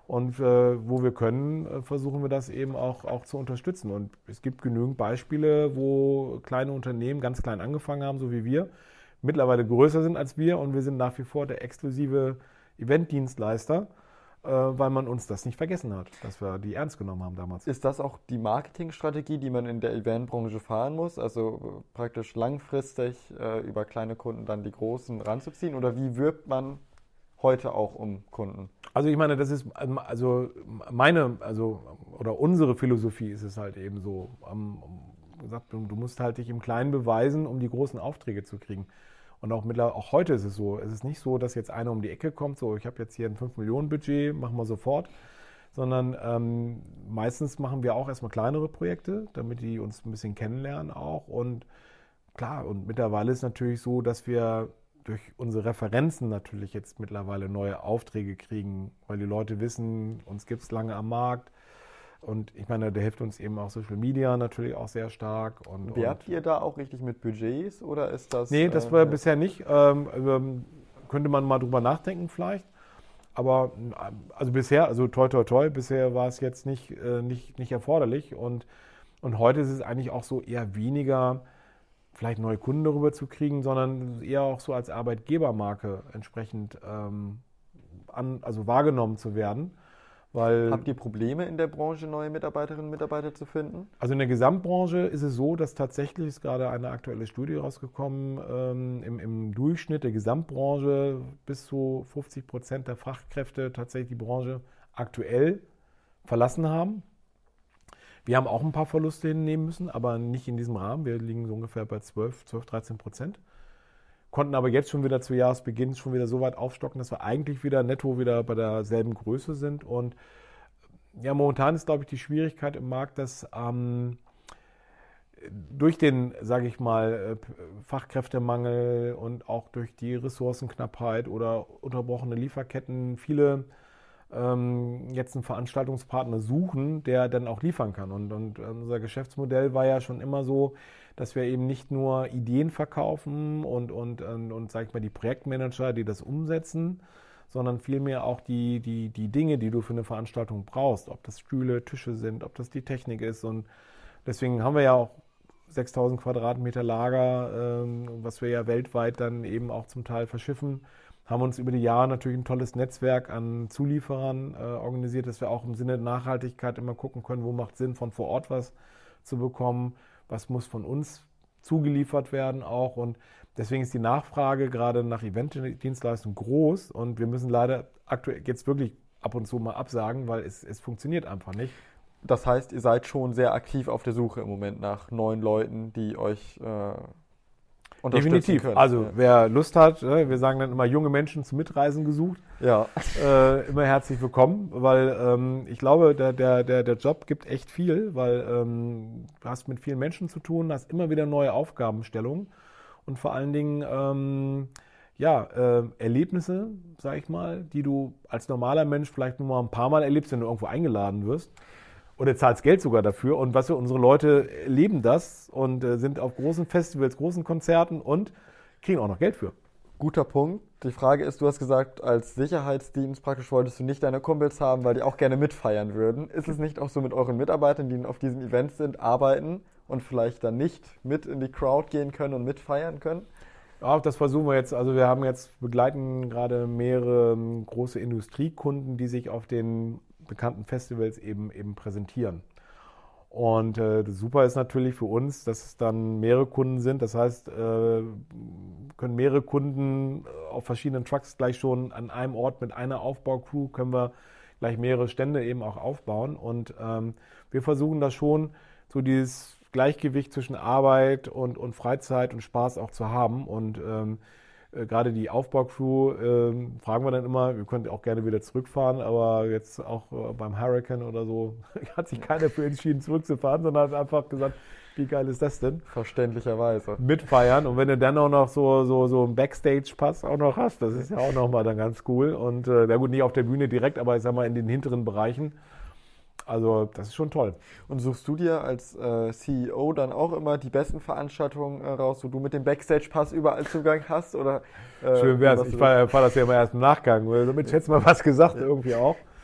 Und äh, wo wir können, äh, versuchen wir das eben auch, auch zu unterstützen. Und es gibt genügend Beispiele, wo kleine Unternehmen ganz klein angefangen haben, so wie wir, mittlerweile größer sind als wir und wir sind nach wie vor der exklusive Eventdienstleister, äh, weil man uns das nicht vergessen hat, dass wir die ernst genommen haben damals. Ist das auch die Marketingstrategie, die man in der Eventbranche fahren muss? Also äh, praktisch langfristig äh, über kleine Kunden dann die großen ranzuziehen? Oder wie wirbt man heute auch um Kunden? Also ich meine, das ist also meine, also oder unsere Philosophie ist es halt eben so. Um, um, gesagt, du musst halt dich im Kleinen beweisen, um die großen Aufträge zu kriegen. Und auch mittlerweile, auch heute ist es so. Es ist nicht so, dass jetzt einer um die Ecke kommt, so ich habe jetzt hier ein fünf Millionen Budget, machen wir sofort. Sondern ähm, meistens machen wir auch erstmal kleinere Projekte, damit die uns ein bisschen kennenlernen auch. Und klar, und mittlerweile ist es natürlich so, dass wir durch unsere Referenzen natürlich jetzt mittlerweile neue Aufträge kriegen, weil die Leute wissen, uns gibt es lange am Markt. Und ich meine, da hilft uns eben auch Social Media natürlich auch sehr stark. Und, Werbt ihr da auch richtig mit Budgets oder ist das... Nee, das war äh, bisher nicht. Ähm, ähm, könnte man mal drüber nachdenken vielleicht. Aber also bisher, also toi toi toi, bisher war es jetzt nicht, äh, nicht, nicht erforderlich. Und, und heute ist es eigentlich auch so eher weniger, vielleicht neue Kunden darüber zu kriegen, sondern eher auch so als Arbeitgebermarke entsprechend ähm, an, also wahrgenommen zu werden. Weil, habt ihr Probleme in der Branche, neue Mitarbeiterinnen und Mitarbeiter zu finden? Also in der Gesamtbranche ist es so, dass tatsächlich ist gerade eine aktuelle Studie rausgekommen, ähm, im, im Durchschnitt der Gesamtbranche bis zu fünfzig Prozent der Fachkräfte tatsächlich die Branche aktuell verlassen haben. Wir haben auch ein paar Verluste hinnehmen müssen, aber nicht in diesem Rahmen. Wir liegen so ungefähr bei zwölf, zwölf, dreizehn Prozent. Konnten aber jetzt schon wieder zu Jahresbeginn schon wieder so weit aufstocken, dass wir eigentlich wieder netto wieder bei derselben Größe sind. Und ja, momentan ist, glaube ich, die Schwierigkeit im Markt, dass ähm, durch den, sage ich mal, Fachkräftemangel und auch durch die Ressourcenknappheit oder unterbrochene Lieferketten viele ähm, jetzt einen Veranstaltungspartner suchen, der dann auch liefern kann. Und, und unser Geschäftsmodell war ja schon immer so, dass wir eben nicht nur Ideen verkaufen und, und, und, und sag ich mal, die Projektmanager, die das umsetzen, sondern vielmehr auch die, die, die Dinge, die du für eine Veranstaltung brauchst. Ob das Stühle, Tische sind, ob das die Technik ist. Und deswegen haben wir ja auch sechstausend Quadratmeter Lager, ähm, was wir ja weltweit dann eben auch zum Teil verschiffen. Haben uns über die Jahre natürlich ein tolles Netzwerk an Zulieferern äh, organisiert, dass wir auch im Sinne der Nachhaltigkeit immer gucken können, wo macht Sinn, von vor Ort was zu bekommen, was muss von uns zugeliefert werden auch. Und deswegen ist die Nachfrage gerade nach Eventdienstleistungen groß und wir müssen leider aktuell jetzt wirklich ab und zu mal absagen, weil es, es funktioniert einfach nicht. Das heißt, ihr seid schon sehr aktiv auf der Suche im Moment nach neuen Leuten, die euch äh, unterstützen Definitiv. können. Also ja. Wer Lust hat, wir sagen dann immer junge Menschen zum Mitreisen gesucht, ja. äh, immer herzlich willkommen, weil ähm, ich glaube, der, der, der, der Job gibt echt viel, weil ähm, du hast mit vielen Menschen zu tun, hast immer wieder neue Aufgabenstellungen und vor allen Dingen ähm, ja, äh, Erlebnisse, sag ich mal, die du als normaler Mensch vielleicht nur mal ein paar Mal erlebst, wenn du irgendwo eingeladen wirst. Oder zahlst Geld sogar dafür. Und was für unsere Leute leben das und äh, sind auf großen Festivals, großen Konzerten und kriegen auch noch Geld für. Guter Punkt. Die Frage ist, du hast gesagt, als Sicherheitsdienst praktisch wolltest du nicht deine Kumpels haben, weil die auch gerne mitfeiern würden. Ist es nicht auch so mit euren Mitarbeitern, die auf diesen Events sind, arbeiten und vielleicht dann nicht mit in die Crowd gehen können und mitfeiern können? Ja, das versuchen wir jetzt. Also wir haben jetzt, begleiten gerade mehrere ähm, große Industriekunden, die sich auf den bekannten Festivals eben, eben präsentieren. Und äh, das Super ist natürlich für uns, dass es dann mehrere Kunden sind. Das heißt, äh, können mehrere Kunden auf verschiedenen Trucks gleich schon an einem Ort mit einer Aufbaucrew können wir gleich mehrere Stände eben auch aufbauen. Und ähm, wir versuchen das schon, so dieses Gleichgewicht zwischen Arbeit und, und Freizeit und Spaß auch zu haben. Und ähm, äh, gerade die Aufbaucrew äh, fragen wir dann immer, wir können auch gerne wieder zurückfahren, aber jetzt auch äh, beim Hurricane oder so hat sich keiner für entschieden zurückzufahren, sondern hat einfach gesagt, wie geil ist das denn? Verständlicherweise. Mitfeiern. Und wenn du dann auch noch so, so, so einen Backstage-Pass auch noch hast, das ist ja auch nochmal dann ganz cool. Und äh, na gut, nicht auf der Bühne direkt, aber ich sag mal in den hinteren Bereichen. Also das ist schon toll. Und suchst du dir als äh, C E O dann auch immer die besten Veranstaltungen äh, raus, wo du mit dem Backstage-Pass überall Zugang hast? Oder, äh, Schön wär's. Ich fahre fahr das ja immer erst im Nachgang. Damit hättest du mal was gesagt, ja. Irgendwie auch.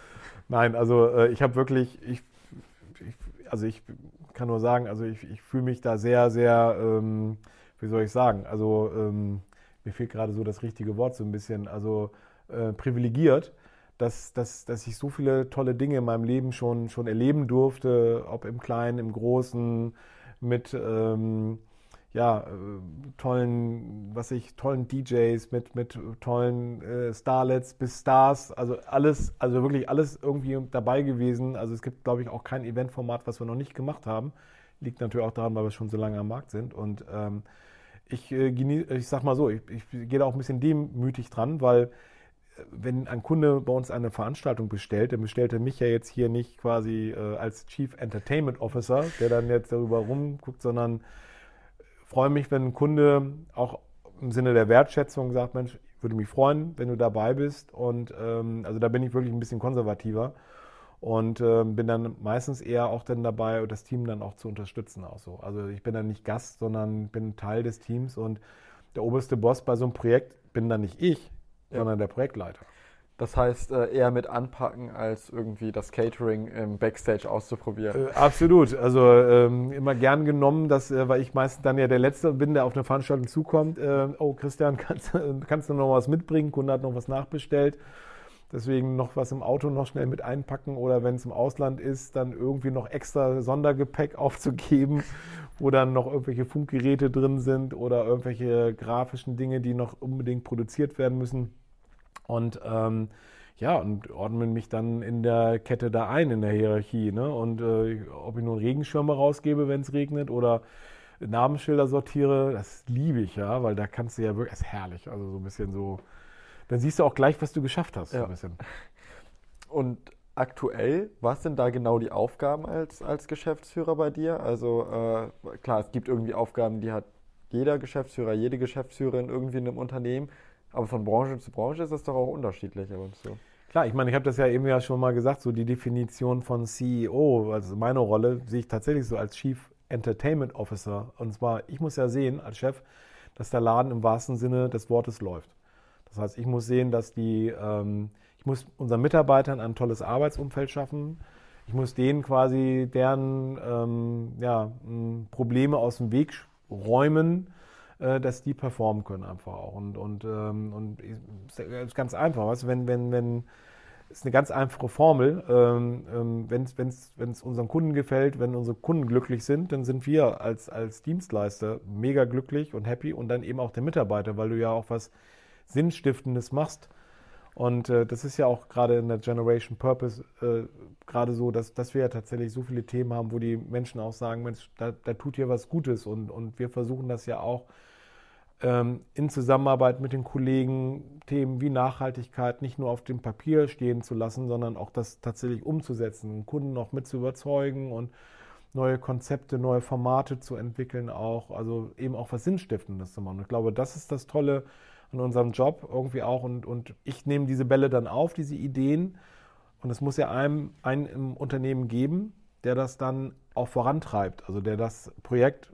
Nein, also äh, ich habe wirklich, ich, ich, also ich kann nur sagen, also ich, ich fühle mich da sehr, sehr, ähm, wie soll ich sagen, also ähm, mir fehlt gerade so das richtige Wort so ein bisschen, also äh, privilegiert, dass, dass, dass ich so viele tolle Dinge in meinem Leben schon, schon erleben durfte, ob im Kleinen, im Großen, mit ähm, ja, äh, tollen, was ich, tollen D Js, mit, mit tollen äh, Starlets bis Stars, also alles, also wirklich alles irgendwie dabei gewesen. Also es gibt, glaube ich, auch kein Eventformat, was wir noch nicht gemacht haben. Liegt natürlich auch daran, weil wir schon so lange am Markt sind. Und ähm, ich äh, genieße, ich sag mal so, ich, ich gehe da auch ein bisschen demütig dran, weil wenn ein Kunde bei uns eine Veranstaltung bestellt, dann bestellt er mich ja jetzt hier nicht quasi äh, als Chief Entertainment Officer, der dann jetzt darüber rumguckt, sondern freue mich, wenn ein Kunde auch im Sinne der Wertschätzung sagt, Mensch, ich würde mich freuen, wenn du dabei bist. Und ähm, also da bin ich wirklich ein bisschen konservativer und ähm, bin dann meistens eher auch dann dabei, das Team dann auch zu unterstützen. Auch so. Also ich bin dann nicht Gast, sondern bin Teil des Teams und der oberste Boss bei so einem Projekt bin dann nicht ich, ja, sondern der Projektleiter. Das heißt, äh, eher mit anpacken, als irgendwie das Catering im Backstage auszuprobieren. Äh, absolut. Also ähm, immer gern genommen, dass, äh, weil ich meistens dann ja der Letzte bin, der auf eine Veranstaltung zukommt. Äh, oh, Christian, kannst, kannst du noch was mitbringen? Kunde hat noch was nachbestellt. Deswegen noch was im Auto noch schnell mit einpacken oder wenn es im Ausland ist, dann irgendwie noch extra Sondergepäck aufzugeben, wo dann noch irgendwelche Funkgeräte drin sind oder irgendwelche grafischen Dinge, die noch unbedingt produziert werden müssen. Und ähm, ja, und ordnen mich dann in der Kette da ein, in der Hierarchie. Ne? Und äh, ob ich nun Regenschirme rausgebe, wenn es regnet, oder Namensschilder sortiere, das liebe ich ja, weil da kannst du ja wirklich, das ist herrlich, also so ein bisschen so, dann siehst du auch gleich, was du geschafft hast. Ja. So ein bisschen. Und aktuell, was sind da genau die Aufgaben als, als Geschäftsführer bei dir? Also äh, klar, es gibt irgendwie Aufgaben, die hat jeder Geschäftsführer, jede Geschäftsführerin irgendwie in einem Unternehmen. Aber von Branche zu Branche ist das doch auch unterschiedlich ab und zu. Klar, ich meine, ich habe das ja eben ja schon mal gesagt, so die Definition von C E O, also meine Rolle, sehe ich tatsächlich so als Chief Entertainment Officer. Und zwar, ich muss ja sehen als Chef, dass der Laden im wahrsten Sinne des Wortes läuft. Das heißt, ich muss sehen, dass die, ähm, ich muss unseren Mitarbeitern ein tolles Arbeitsumfeld schaffen. Ich muss denen quasi deren ähm, ja, Probleme aus dem Weg räumen, dass die performen können einfach auch. Und, und, ähm, und es ist ganz einfach, weißt du, wenn, wenn, wenn, es ist eine ganz einfache Formel, ähm, wenn es unseren Kunden gefällt, wenn unsere Kunden glücklich sind, dann sind wir als, als Dienstleister mega glücklich und happy und dann eben auch der Mitarbeiter, weil du ja auch was Sinnstiftendes machst. Und äh, das ist ja auch gerade in der Generation Purpose äh, gerade so, dass, dass wir ja tatsächlich so viele Themen haben, wo die Menschen auch sagen, Mensch, da, da tut hier was Gutes und, und wir versuchen das ja auch ähm, in Zusammenarbeit mit den Kollegen, Themen wie Nachhaltigkeit nicht nur auf dem Papier stehen zu lassen, sondern auch das tatsächlich umzusetzen, Kunden auch mit zu überzeugen und neue Konzepte, neue Formate zu entwickeln auch, also eben auch was Sinnstiftendes zu machen. Ich glaube, das ist das Tolle in unserem Job irgendwie auch und, und ich nehme diese Bälle dann auf, diese Ideen und es muss ja einem einen im Unternehmen geben, der das dann auch vorantreibt, also der das Projekt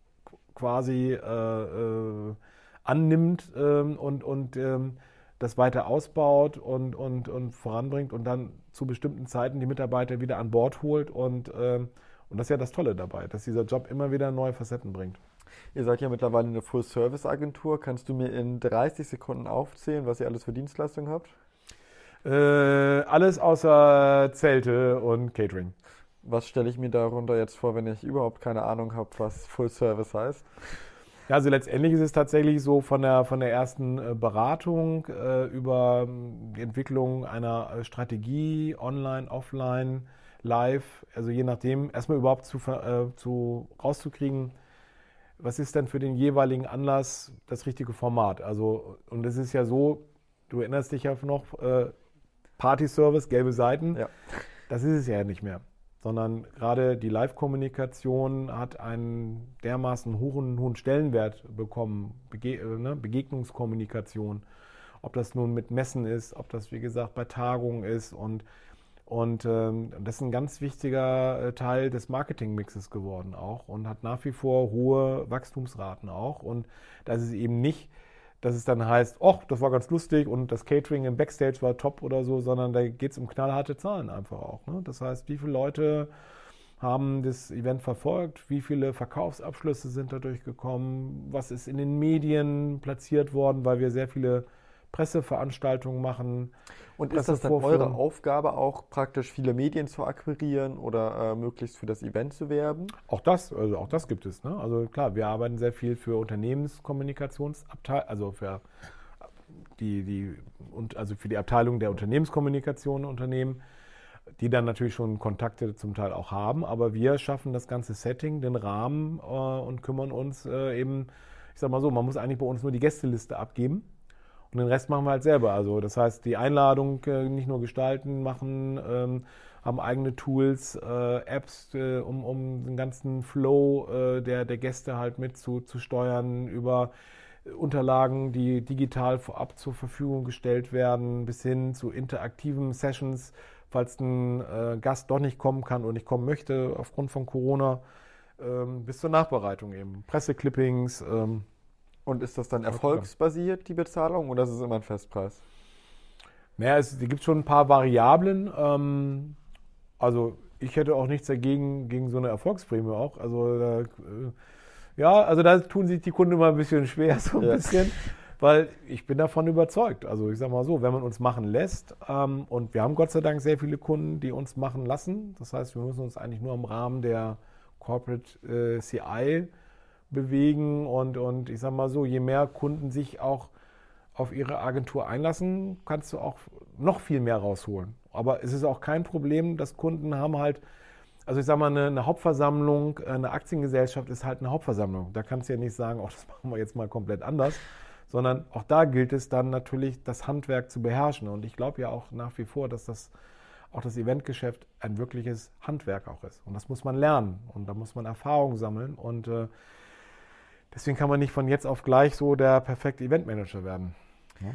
quasi äh, äh, annimmt ähm, und, und ähm, das weiter ausbaut und, und, und voranbringt und dann zu bestimmten Zeiten die Mitarbeiter wieder an Bord holt und, ähm, und das ist ja das Tolle dabei, dass dieser Job immer wieder neue Facetten bringt. Ihr seid ja mittlerweile eine Full-Service-Agentur. Kannst du mir in dreißig Sekunden aufzählen, was ihr alles für Dienstleistungen habt? Äh, alles außer Zelte und Catering. Was stelle ich mir darunter jetzt vor, wenn ich überhaupt keine Ahnung habe, was Full-Service heißt? Ja, also letztendlich ist es tatsächlich so von der, von der ersten Beratung äh, über die Entwicklung einer Strategie, online, offline, live, also je nachdem, erstmal überhaupt zu, äh, zu rauszukriegen, was ist denn für den jeweiligen Anlass das richtige Format? Also, und es ist ja so, du erinnerst dich ja noch, äh, Party-Service, gelbe Seiten, ja. Das ist es ja nicht mehr. Sondern gerade die Live-Kommunikation hat einen dermaßen hohen, hohen Stellenwert bekommen, Bege ne? Begegnungskommunikation, ob das nun mit Messen ist, ob das wie gesagt bei Tagungen ist und Und ähm, das ist ein ganz wichtiger äh, Teil des Marketingmixes geworden auch und hat nach wie vor hohe Wachstumsraten auch. Und das ist eben nicht dass es dann heißt, ach, das war ganz lustig und das Catering im Backstage war top oder so, sondern da geht es um knallharte Zahlen einfach auch. Ne? Das heißt, wie viele Leute haben das Event verfolgt, wie viele Verkaufsabschlüsse sind dadurch gekommen, was ist in den Medien platziert worden, weil wir sehr viele Presseveranstaltungen machen. Und ist das dann eure Aufgabe, auch praktisch viele Medien zu akquirieren oder äh, möglichst für das Event zu werben? Auch das, also auch das gibt es. Ne? Also klar, wir arbeiten sehr viel für Unternehmenskommunikationsabteilung, also für die, die und also für die Abteilung der Unternehmenskommunikation in Unternehmen, die dann natürlich schon Kontakte zum Teil auch haben, aber wir schaffen das ganze Setting, den Rahmen äh, und kümmern uns äh, eben, ich sag mal so, man muss eigentlich bei uns nur die Gästeliste abgeben. Und den Rest machen wir halt selber. Also das heißt, die Einladung äh, nicht nur gestalten, machen, ähm, haben eigene Tools, äh, Apps, äh, um, um den ganzen Flow äh, der, der Gäste halt mit zu, zu steuern, über Unterlagen, die digital vorab zur Verfügung gestellt werden, bis hin zu interaktiven Sessions, falls ein äh, Gast doch nicht kommen kann und nicht kommen möchte aufgrund von Corona, ähm, bis zur Nachbereitung eben. Presseclippings, ähm, Und ist das dann erfolgsbasiert, die Bezahlung, oder ist es immer ein Festpreis? Naja, es gibt schon ein paar Variablen. Ähm, also ich hätte auch nichts dagegen, gegen so eine Erfolgsprämie auch. Also da, äh, ja, also da tun sich die Kunden immer ein bisschen schwer, so ein Ja. bisschen, weil ich bin davon überzeugt. Also ich sag mal so, wenn man uns machen lässt, ähm, und wir haben Gott sei Dank sehr viele Kunden, die uns machen lassen. Das heißt, wir müssen uns eigentlich nur im Rahmen der Corporate äh, C I bewegen und, und ich sag mal so, je mehr Kunden sich auch auf ihre Agentur einlassen, kannst du auch noch viel mehr rausholen. Aber es ist auch kein Problem, dass Kunden haben halt, also ich sag mal, eine, eine Hauptversammlung, eine Aktiengesellschaft ist halt eine Hauptversammlung. Da kannst du ja nicht sagen, ach, das machen wir jetzt mal komplett anders, sondern auch da gilt es dann natürlich, das Handwerk zu beherrschen. Und ich glaube ja auch nach wie vor, dass das auch das Eventgeschäft ein wirkliches Handwerk auch ist. Und das muss man lernen und da muss man Erfahrung sammeln und äh, deswegen kann man nicht von jetzt auf gleich so der perfekte Eventmanager werden. Ja.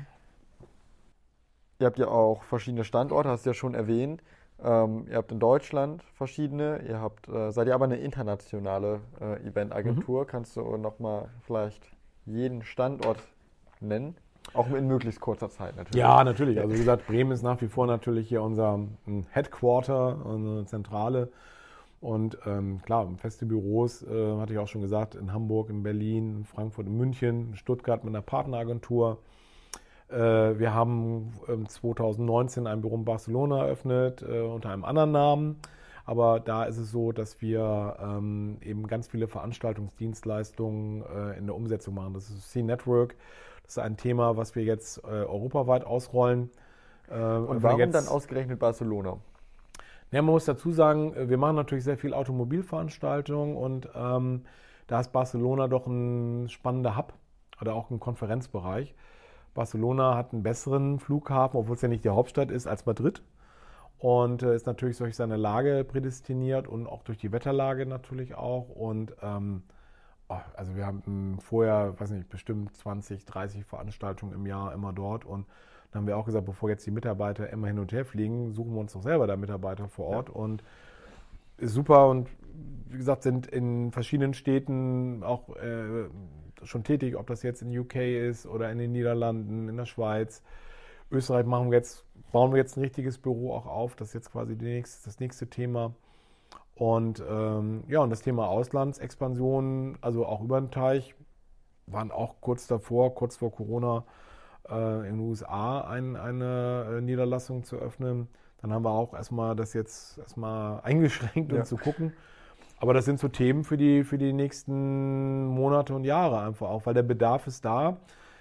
Ihr habt ja auch verschiedene Standorte, hast du ja schon erwähnt. Ähm, ihr habt in Deutschland verschiedene, ihr habt, äh, seid ihr aber eine internationale äh, Eventagentur. Mhm. Kannst du nochmal vielleicht jeden Standort nennen? Auch in möglichst kurzer Zeit natürlich. Ja, natürlich. Also wie gesagt, Bremen ist nach wie vor natürlich hier unser Headquarter, unsere Zentrale. Und ähm, klar, feste Büros, äh, hatte ich auch schon gesagt, in Hamburg, in Berlin, in Frankfurt, in München, in Stuttgart mit einer Partneragentur. Äh, wir haben ähm, zwanzig neunzehn ein Büro in Barcelona eröffnet, äh, unter einem anderen Namen. Aber da ist es so, dass wir ähm, eben ganz viele Veranstaltungsdienstleistungen äh, in der Umsetzung machen. Das ist C-Network. Das ist ein Thema, was wir jetzt äh, europaweit ausrollen. Äh, Und warum jetzt, dann ausgerechnet Barcelona? Ja, man muss dazu sagen, wir machen natürlich sehr viel Automobilveranstaltungen und ähm, da ist Barcelona doch ein spannender Hub oder auch ein Konferenzbereich. Barcelona hat einen besseren Flughafen, obwohl es ja nicht die Hauptstadt ist, als Madrid und äh, ist natürlich durch seine Lage prädestiniert und auch durch die Wetterlage natürlich auch. Und ähm, oh, also wir haben vorher, weiß nicht, bestimmt zwanzig, dreißig Veranstaltungen im Jahr immer dort und dann haben wir auch gesagt, bevor jetzt die Mitarbeiter immer hin und her fliegen, suchen wir uns doch selber da Mitarbeiter vor Ort. Ja. Und ist super und wie gesagt, sind in verschiedenen Städten auch äh, schon tätig, ob das jetzt in U K ist oder in den Niederlanden, in der Schweiz. Österreich machen wir jetzt, bauen wir jetzt ein richtiges Büro auch auf. Das ist jetzt quasi die nächste, das nächste Thema. Und ähm, ja, und das Thema Auslandsexpansion, also auch über den Teich, waren auch kurz davor, kurz vor Corona, in den U S A ein, eine Niederlassung zu öffnen. Dann haben wir auch erstmal das jetzt erstmal eingeschränkt, um ja. zu gucken. Aber das sind so Themen für die, für die nächsten Monate und Jahre einfach auch, weil der Bedarf ist da.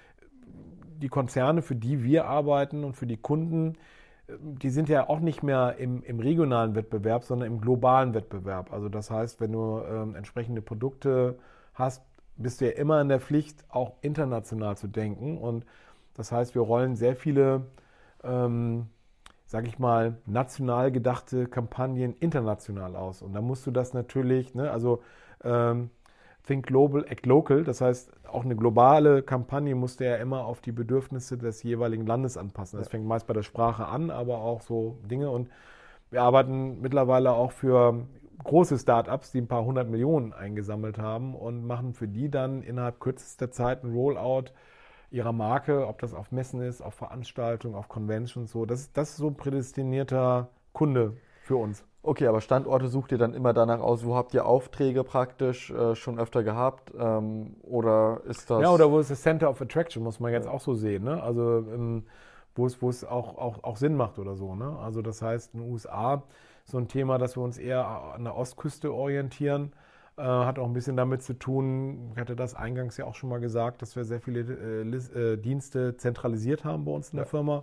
Die Konzerne, für die wir arbeiten und für die Kunden, die sind ja auch nicht mehr im, im regionalen Wettbewerb, sondern im globalen Wettbewerb. Also das heißt, wenn du ähm, entsprechende Produkte hast, bist du ja immer in der Pflicht, auch international zu denken. Und das heißt, wir rollen sehr viele, ähm, sage ich mal, national gedachte Kampagnen international aus. Und da musst du das natürlich, ne, also ähm, Think Global, Act Local, das heißt, auch eine globale Kampagne musst du ja immer auf die Bedürfnisse des jeweiligen Landes anpassen. Das fängt meist bei der Sprache an, aber auch so Dinge. Und wir arbeiten mittlerweile auch für große Startups, die ein paar hundert Millionen eingesammelt haben und machen für die dann innerhalb kürzester Zeit ein Rollout ihrer Marke, ob das auf Messen ist, auf Veranstaltungen, auf Conventions, so. Das, das ist so ein prädestinierter Kunde für uns. Okay, aber Standorte sucht ihr dann immer danach aus, wo habt ihr Aufträge praktisch äh, schon öfter gehabt? Ähm, oder ist das... Ja, oder wo ist das Center of Attraction, muss man jetzt Ja. auch so sehen, ne? Also ähm, wo es, wo es auch, auch, auch Sinn macht oder so, ne? Also das heißt, in den U S A so ein Thema, dass wir uns eher an der Ostküste orientieren, äh, hat auch ein bisschen damit zu tun, ich hatte das eingangs ja auch schon mal gesagt, dass wir sehr viele äh, Lis- äh, Dienste zentralisiert haben bei uns in der Ja. Firma.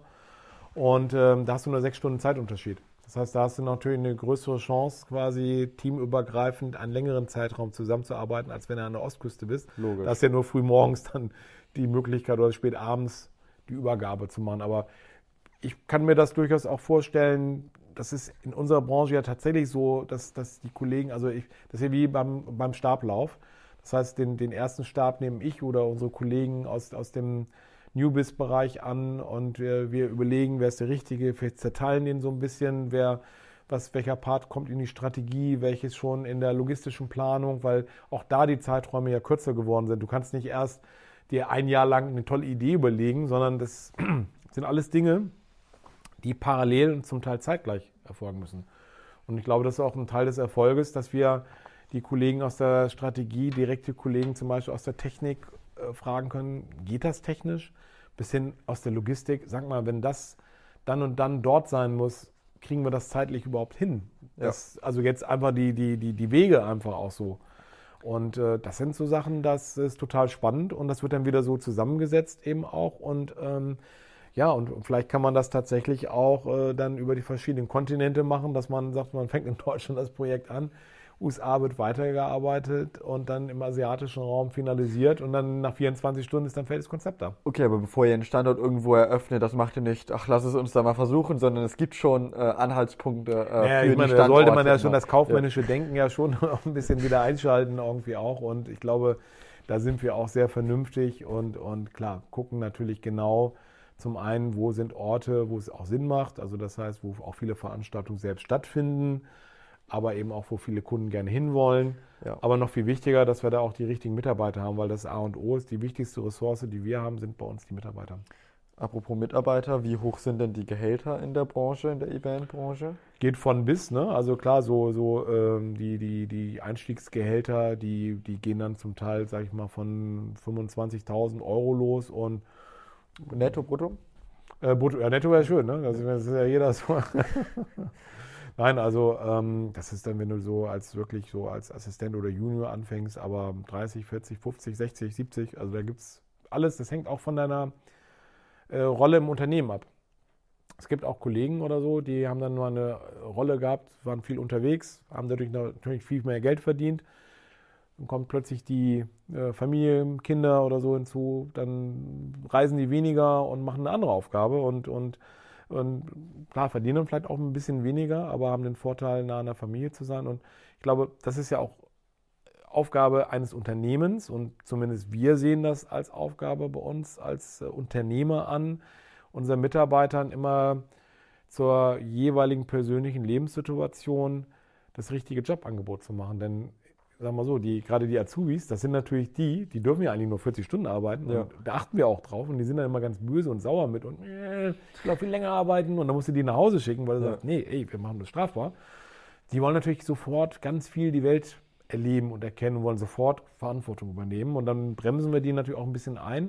Und ähm, da hast du nur sechs Stunden Zeitunterschied. Das heißt, da hast du natürlich eine größere Chance, quasi teamübergreifend einen längeren Zeitraum zusammenzuarbeiten, als wenn du an der Ostküste bist. Logisch. Da hast du ja nur früh morgens dann die Möglichkeit oder spät abends die Übergabe zu machen. Aber ich kann mir das durchaus auch vorstellen, das ist in unserer Branche ja tatsächlich so, dass, dass die Kollegen, also ich, das ist ja wie beim, beim Stablauf. Das heißt, den, den ersten Stab nehme ich oder unsere Kollegen aus, aus dem Newbiz-Bereich an und wir, wir überlegen, wer ist der Richtige, vielleicht zerteilen den so ein bisschen, wer, was, welcher Part kommt in die Strategie, welches schon in der logistischen Planung, weil auch da die Zeiträume ja kürzer geworden sind. Du kannst nicht erst dir ein Jahr lang eine tolle Idee überlegen, sondern das sind alles Dinge, die parallel und zum Teil zeitgleich erfolgen müssen. Und ich glaube, das ist auch ein Teil des Erfolges, dass wir die Kollegen aus der Strategie, direkte Kollegen zum Beispiel aus der Technik äh, fragen können, geht das technisch? Bis hin aus der Logistik, sag mal, wenn das dann und dann dort sein muss, kriegen wir das zeitlich überhaupt hin? Das, also jetzt einfach die, die, die, die Wege einfach auch so. Und äh, das sind so Sachen, das ist total spannend und das wird dann wieder so zusammengesetzt eben auch und ähm, ja, und vielleicht kann man das tatsächlich auch äh, dann über die verschiedenen Kontinente machen, dass man sagt, man fängt in Deutschland das Projekt an, U S A wird weitergearbeitet und dann im asiatischen Raum finalisiert und dann nach vierundzwanzig Stunden ist dann fertiges Konzept da. Okay, aber bevor ihr einen Standort irgendwo eröffnet, das macht ihr nicht, ach, lass es uns da mal versuchen, sondern es gibt schon äh, Anhaltspunkte äh, Naja, für ich die meine, da Standorte. sollte man ja schon noch. das kaufmännische Denken ja schon ein bisschen wieder einschalten irgendwie auch und ich glaube, da sind wir auch sehr vernünftig und, und klar, gucken natürlich genau zum einen, wo sind Orte, wo es auch Sinn macht, also das heißt, wo auch viele Veranstaltungen selbst stattfinden, aber eben auch, wo viele Kunden gerne hinwollen. Ja. Aber noch viel wichtiger, dass wir da auch die richtigen Mitarbeiter haben, weil das A und O ist, die wichtigste Ressource, die wir haben, sind bei uns die Mitarbeiter. Apropos Mitarbeiter, wie hoch sind denn die Gehälter in der Branche, in der Eventbranche? Geht von bis, ne? Also klar, so, so ähm, die, die, die Einstiegsgehälter, die, die gehen dann zum Teil, sag ich mal, von fünfundzwanzigtausend Euro los und Netto, brutto? Äh, brutto, ja, netto wäre schön, ne? Also, das ist ja jeder so. Nein, also ähm, das ist dann, wenn du so als wirklich so als Assistent oder Junior anfängst, aber dreißig, vierzig, fünfzig, sechzig, siebzig, also da gibt es alles, das hängt auch von deiner äh, Rolle im Unternehmen ab. Es gibt auch Kollegen oder so, die haben dann nur eine Rolle gehabt, waren viel unterwegs, haben dadurch natürlich viel mehr Geld verdient. Dann kommt plötzlich die äh, Familie, Kinder oder so hinzu, dann reisen die weniger und machen eine andere Aufgabe und, und, und klar, verdienen dann vielleicht auch ein bisschen weniger, aber haben den Vorteil, nah an der Familie zu sein. Und ich glaube, das ist ja auch Aufgabe eines Unternehmens und zumindest wir sehen das als Aufgabe bei uns als äh, Unternehmer an, unseren Mitarbeitern immer zur jeweiligen persönlichen Lebenssituation das richtige Jobangebot zu machen. Denn sagen wir so, die, gerade die Azubis, das sind natürlich die, die dürfen ja eigentlich nur vierzig Stunden arbeiten. Ja. Und da achten wir auch drauf. Und die sind dann immer ganz böse und sauer mit. Und äh, ich will auch viel länger arbeiten. Und dann musst du die nach Hause schicken, weil du Ja. sagst, nee, ey, wir machen das strafbar. Die wollen natürlich sofort ganz viel die Welt erleben und erkennen und wollen sofort Verantwortung übernehmen. Und dann bremsen wir die natürlich auch ein bisschen ein.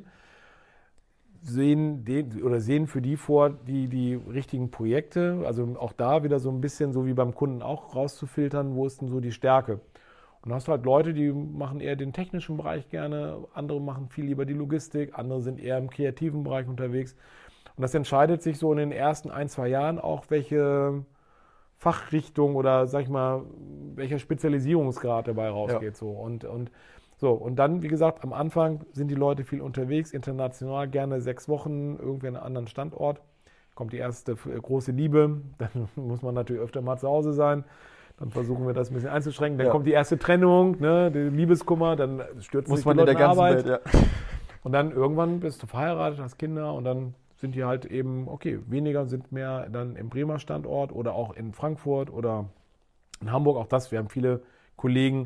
Sehen, den, oder sehen für die vor, die, die richtigen Projekte. Also auch da wieder so ein bisschen, so wie beim Kunden auch, rauszufiltern, wo ist denn so die Stärke. Und hast halt Leute, die machen eher den technischen Bereich gerne, andere machen viel lieber die Logistik, andere sind eher im kreativen Bereich unterwegs. Und das entscheidet sich so in den ersten ein, zwei Jahren auch, welche Fachrichtung oder, sag ich mal, welcher Spezialisierungsgrad dabei rausgeht. Ja. So. Und, und, so. Und dann, wie gesagt, am Anfang sind die Leute viel unterwegs, international, gerne sechs Wochen, irgendwie an einem anderen Standort. Kommt die erste große Liebe, dann muss man natürlich öfter mal zu Hause sein. Dann versuchen wir das ein bisschen einzuschränken. Dann Ja. kommt die erste Trennung, ne, der Liebeskummer, dann stürzt Muss sich man die in der Leute ganzen Arbeit. Welt, ja. Und dann irgendwann bist du verheiratet, hast Kinder und dann sind die halt eben, okay, weniger sind mehr dann im Bremer Standort oder auch in Frankfurt oder in Hamburg. Auch das, wir haben viele Kollegen,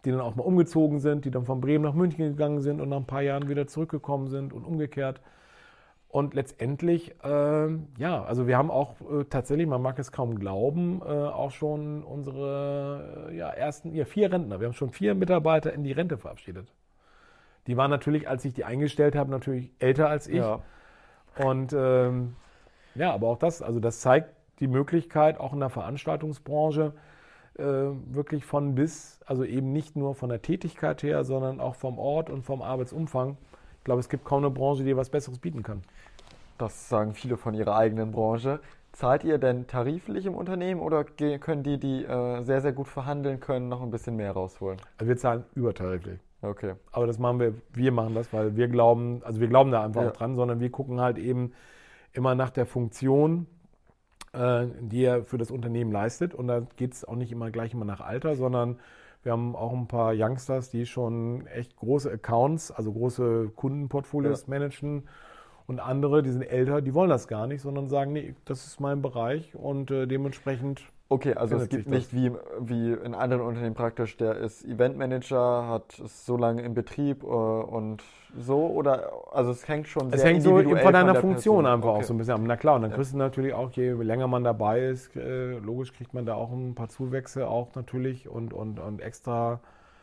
die dann auch mal umgezogen sind, die dann von Bremen nach München gegangen sind und nach ein paar Jahren wieder zurückgekommen sind und umgekehrt. Und letztendlich, äh, ja, also wir haben auch äh, tatsächlich, man mag es kaum glauben, äh, auch schon unsere äh, ja, ersten, ja, vier Rentner. Wir haben schon vier Mitarbeiter in die Rente verabschiedet. Die waren natürlich, als ich die eingestellt habe, natürlich älter als ich. Ja. Und ähm, ja, aber auch das, also das zeigt die Möglichkeit, auch in der Veranstaltungsbranche, äh, wirklich von bis, also eben nicht nur von der Tätigkeit her, sondern auch vom Ort und vom Arbeitsumfang. Ich glaube, es gibt kaum eine Branche, die was Besseres bieten kann. Das sagen viele von ihrer eigenen Branche. Zahlt ihr denn tariflich im Unternehmen oder ge- können die, die äh, sehr, sehr gut verhandeln können, noch ein bisschen mehr rausholen? Also wir zahlen übertariflich. Okay. Aber das machen wir, wir machen das, weil wir glauben, also wir glauben da einfach Ja. auch dran, sondern wir gucken halt eben immer nach der Funktion, äh, die er für das Unternehmen leistet. Und da geht es auch nicht immer gleich immer nach Alter, sondern wir haben auch ein paar Youngsters, die schon echt große Accounts, also große Kundenportfolios Ja. managen. Und andere, die sind älter, die wollen das gar nicht, sondern sagen, nee, das ist mein Bereich und äh, dementsprechend. Okay, also es Findet gibt sich nicht wie, wie in anderen Unternehmen praktisch, der ist Eventmanager, hat es so lange im Betrieb äh, und so, oder, also es hängt schon Es sehr hängt so individuell von deiner der Funktion Person. einfach Okay. auch so ein bisschen ab. Na klar, und dann Ja. kriegst du natürlich auch, je länger man dabei ist, äh, logisch kriegt man da auch ein paar Zuwächse auch natürlich und, und, und extra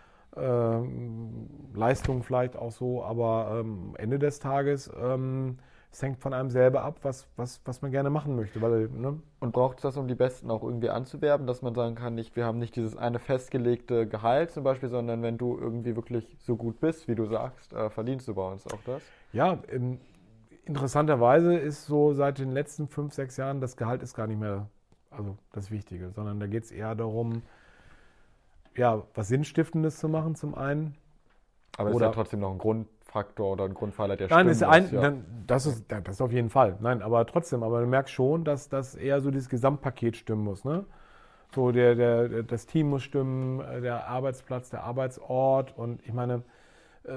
ähm, Leistungen vielleicht auch so, aber ähm, Ende des Tages, ähm, es hängt von einem selber ab, was, was, was man gerne machen möchte, weil, ne? Und braucht es das, um die Besten auch irgendwie anzuwerben, dass man sagen kann, nicht, wir haben nicht dieses eine festgelegte Gehalt zum Beispiel, sondern wenn du irgendwie wirklich so gut bist, wie du sagst, äh, verdienst du bei uns auch das? Ja, ähm, interessanterweise ist so seit den letzten fünf, sechs Jahren, das Gehalt ist gar nicht mehr also das Wichtige, sondern da geht es eher darum, ja, was Sinnstiftendes zu machen zum einen. Aber es ist Oder- ja trotzdem noch ein Grundfaktor oder ein Grundpfeiler, der Nein, stimmen ist ein, muss, ja. dann, das, ist, ja, das ist auf jeden Fall. Nein, aber trotzdem, aber du merkst schon, dass das eher so dieses Gesamtpaket stimmen muss. Ne? So der, der, der- das Team muss stimmen, äh, der Arbeitsplatz, der Arbeitsort. Und ich meine, äh,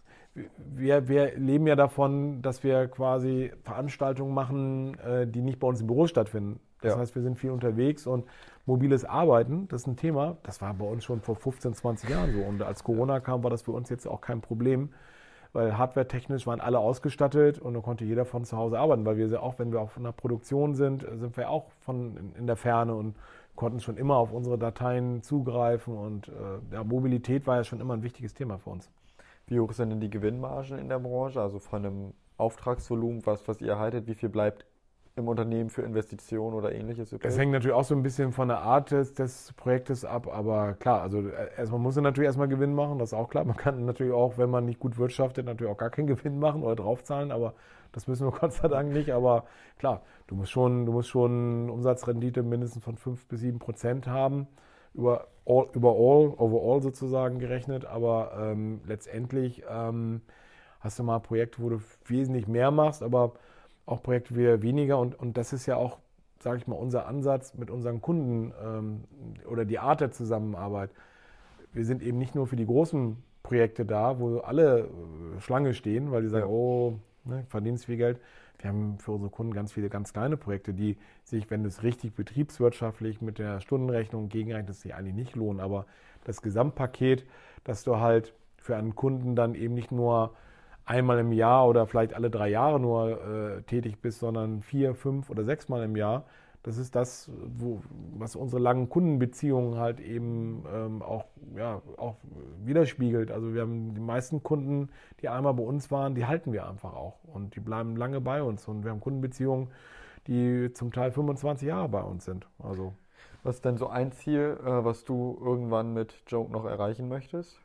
wir, wir leben ja davon, dass wir quasi Veranstaltungen machen, äh, die nicht bei uns im Büro stattfinden. Das Ja. heißt, wir sind viel unterwegs und mobiles Arbeiten, das ist ein Thema, das war bei uns schon vor fünfzehn, zwanzig Jahren so. Und als Corona kam, war das für uns jetzt auch kein Problem, weil hardwaretechnisch waren alle ausgestattet und da konnte jeder von zu Hause arbeiten, weil wir auch, wenn wir auf einer Produktion sind, sind wir auch von in, in der Ferne und konnten schon immer auf unsere Dateien zugreifen und äh, ja, Mobilität war ja schon immer ein wichtiges Thema für uns. Wie hoch sind denn die Gewinnmargen in der Branche? Also von einem Auftragsvolumen, was, was ihr erhaltet, wie viel bleibt im Unternehmen für Investitionen oder ähnliches übrig? Es hängt natürlich auch so ein bisschen von der Art des, des Projektes ab, aber klar, also äh, erstmal muss man natürlich erstmal Gewinn machen, das ist auch klar. Man kann natürlich auch, wenn man nicht gut wirtschaftet, natürlich auch gar keinen Gewinn machen oder draufzahlen, aber das müssen wir Gott sei Dank nicht. Aber klar, du musst schon, du musst schon Umsatzrendite mindestens von fünf bis sieben Prozent haben, über all, über all, overall sozusagen gerechnet, aber ähm, letztendlich ähm, hast du mal Projekte, wo du wesentlich mehr machst, aber auch Projekte wieder weniger und, und das ist ja auch, sage ich mal, unser Ansatz mit unseren Kunden ähm, oder die Art der Zusammenarbeit. Wir sind eben nicht nur für die großen Projekte da, wo alle äh, Schlange stehen, weil die sagen, Ja. oh, ne, verdienst viel Geld. Wir haben für unsere Kunden ganz viele ganz kleine Projekte, die sich, wenn du es richtig betriebswirtschaftlich mit der Stundenrechnung gegenrechnest, sich eigentlich nicht lohnen. Aber das Gesamtpaket, dass du halt für einen Kunden dann eben nicht nur einmal im Jahr oder vielleicht alle drei Jahre nur äh, tätig bist, sondern vier, fünf oder sechs Mal im Jahr. Das ist das, wo, was unsere langen Kundenbeziehungen halt eben ähm, auch, ja, auch widerspiegelt. Also wir haben die meisten Kunden, die einmal bei uns waren, die halten wir einfach auch und die bleiben lange bei uns. Und wir haben Kundenbeziehungen, die zum Teil fünfundzwanzig Jahre bei uns sind. Also Was ist denn so ein Ziel, äh, was du irgendwann mit Joke noch erreichen möchtest?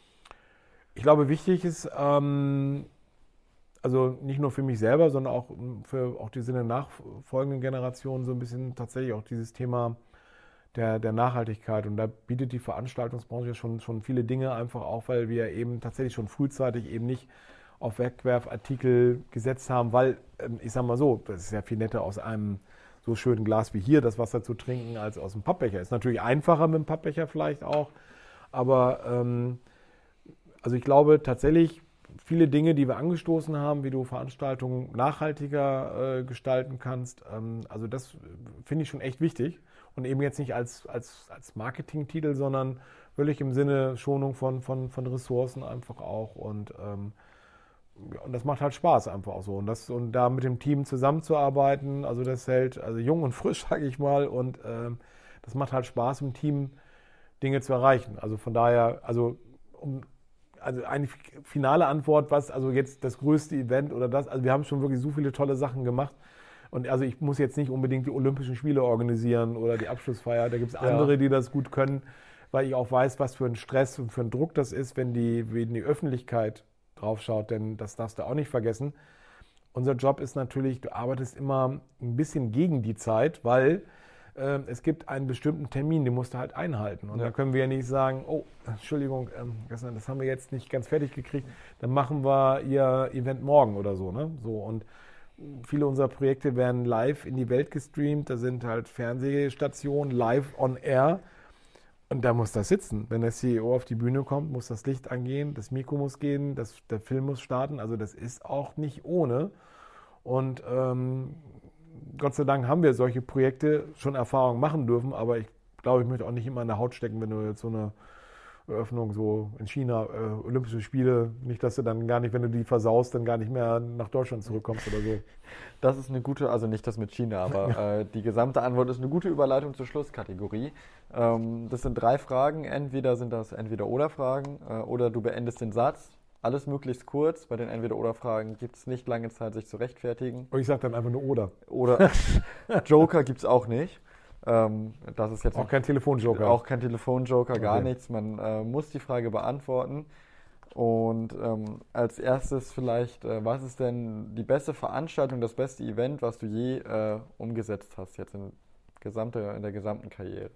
ich glaube, wichtig ist, ähm, also nicht nur für mich selber, sondern auch für auch die Sinne nachfolgenden Generationen so ein bisschen tatsächlich auch dieses Thema der, der Nachhaltigkeit. Und da bietet die Veranstaltungsbranche schon, schon viele Dinge einfach auch, weil wir eben tatsächlich schon frühzeitig eben nicht auf Wegwerfartikel gesetzt haben, weil, ähm, ich sag mal so, das ist ja viel netter aus einem so schönen Glas wie hier das Wasser zu trinken, als aus dem Pappbecher. Ist natürlich einfacher mit dem Pappbecher vielleicht auch, aber ähm, also ich glaube tatsächlich, viele Dinge, die wir angestoßen haben, wie du Veranstaltungen nachhaltiger äh, gestalten kannst, ähm, also das finde ich schon echt wichtig. Und eben jetzt nicht als, als, als Marketingtitel, sondern wirklich im Sinne Schonung von, von, von Ressourcen einfach auch. Und, ähm, ja, und das macht halt Spaß einfach auch so. Und, das, und da mit dem Team zusammenzuarbeiten, also das hält also jung und frisch, sage ich mal. Und ähm, das macht halt Spaß, im Team Dinge zu erreichen. Also von daher, also um also eine finale Antwort, was also jetzt das größte Event oder das, also wir haben schon wirklich so viele tolle Sachen gemacht. Und also ich muss jetzt nicht unbedingt die Olympischen Spiele organisieren oder die Abschlussfeier. Da gibt es andere, ja. die das gut können, weil ich auch weiß, was für ein Stress und für ein Druck das ist, wenn die, wenn die Öffentlichkeit drauf schaut, denn das darfst du auch nicht vergessen. Unser Job ist natürlich, du arbeitest immer ein bisschen gegen die Zeit, weil äh, es gibt einen bestimmten Termin, den musst du halt einhalten. Und ja. da können wir ja nicht sagen, oh, Entschuldigung, ähm, das haben wir jetzt nicht ganz fertig gekriegt, dann machen wir ihr Event morgen oder so. Ne? So und viele unserer Projekte werden live in die Welt gestreamt. Da sind halt Fernsehstationen live on air. Und da muss das sitzen. Wenn der C E O auf die Bühne kommt, muss das Licht angehen, das Mikro muss gehen, das, der Film muss starten. Also das ist auch nicht ohne. Und ähm, Gott sei Dank haben wir solche Projekte schon Erfahrung machen dürfen. Aber ich glaube, ich möchte auch nicht immer in der Haut stecken, wenn du jetzt so eine Eröffnung so in China, äh, Olympische Spiele, nicht, dass du dann gar nicht, wenn du die versaust, dann gar nicht mehr nach Deutschland zurückkommst oder so. Das ist eine gute, also nicht das mit China, aber ja. äh, die gesamte Antwort ist eine gute Überleitung zur Schlusskategorie. Ähm, das sind drei Fragen, entweder sind das Entweder-Oder-Fragen äh, oder du beendest den Satz. Alles möglichst kurz. Bei den Entweder-Oder-Fragen gibt es nicht lange Zeit, sich zu rechtfertigen. Und ich sage dann einfach nur Oder. Oder Joker gibt es auch nicht. Ähm, das ist jetzt auch kein Telefonjoker. Auch kein Telefonjoker, gar okay. nichts. Man äh, muss die Frage beantworten. Und ähm, als erstes vielleicht, äh, was ist denn die beste Veranstaltung, das beste Event, was du je äh, umgesetzt hast, jetzt in, gesamte, in der gesamten Karriere?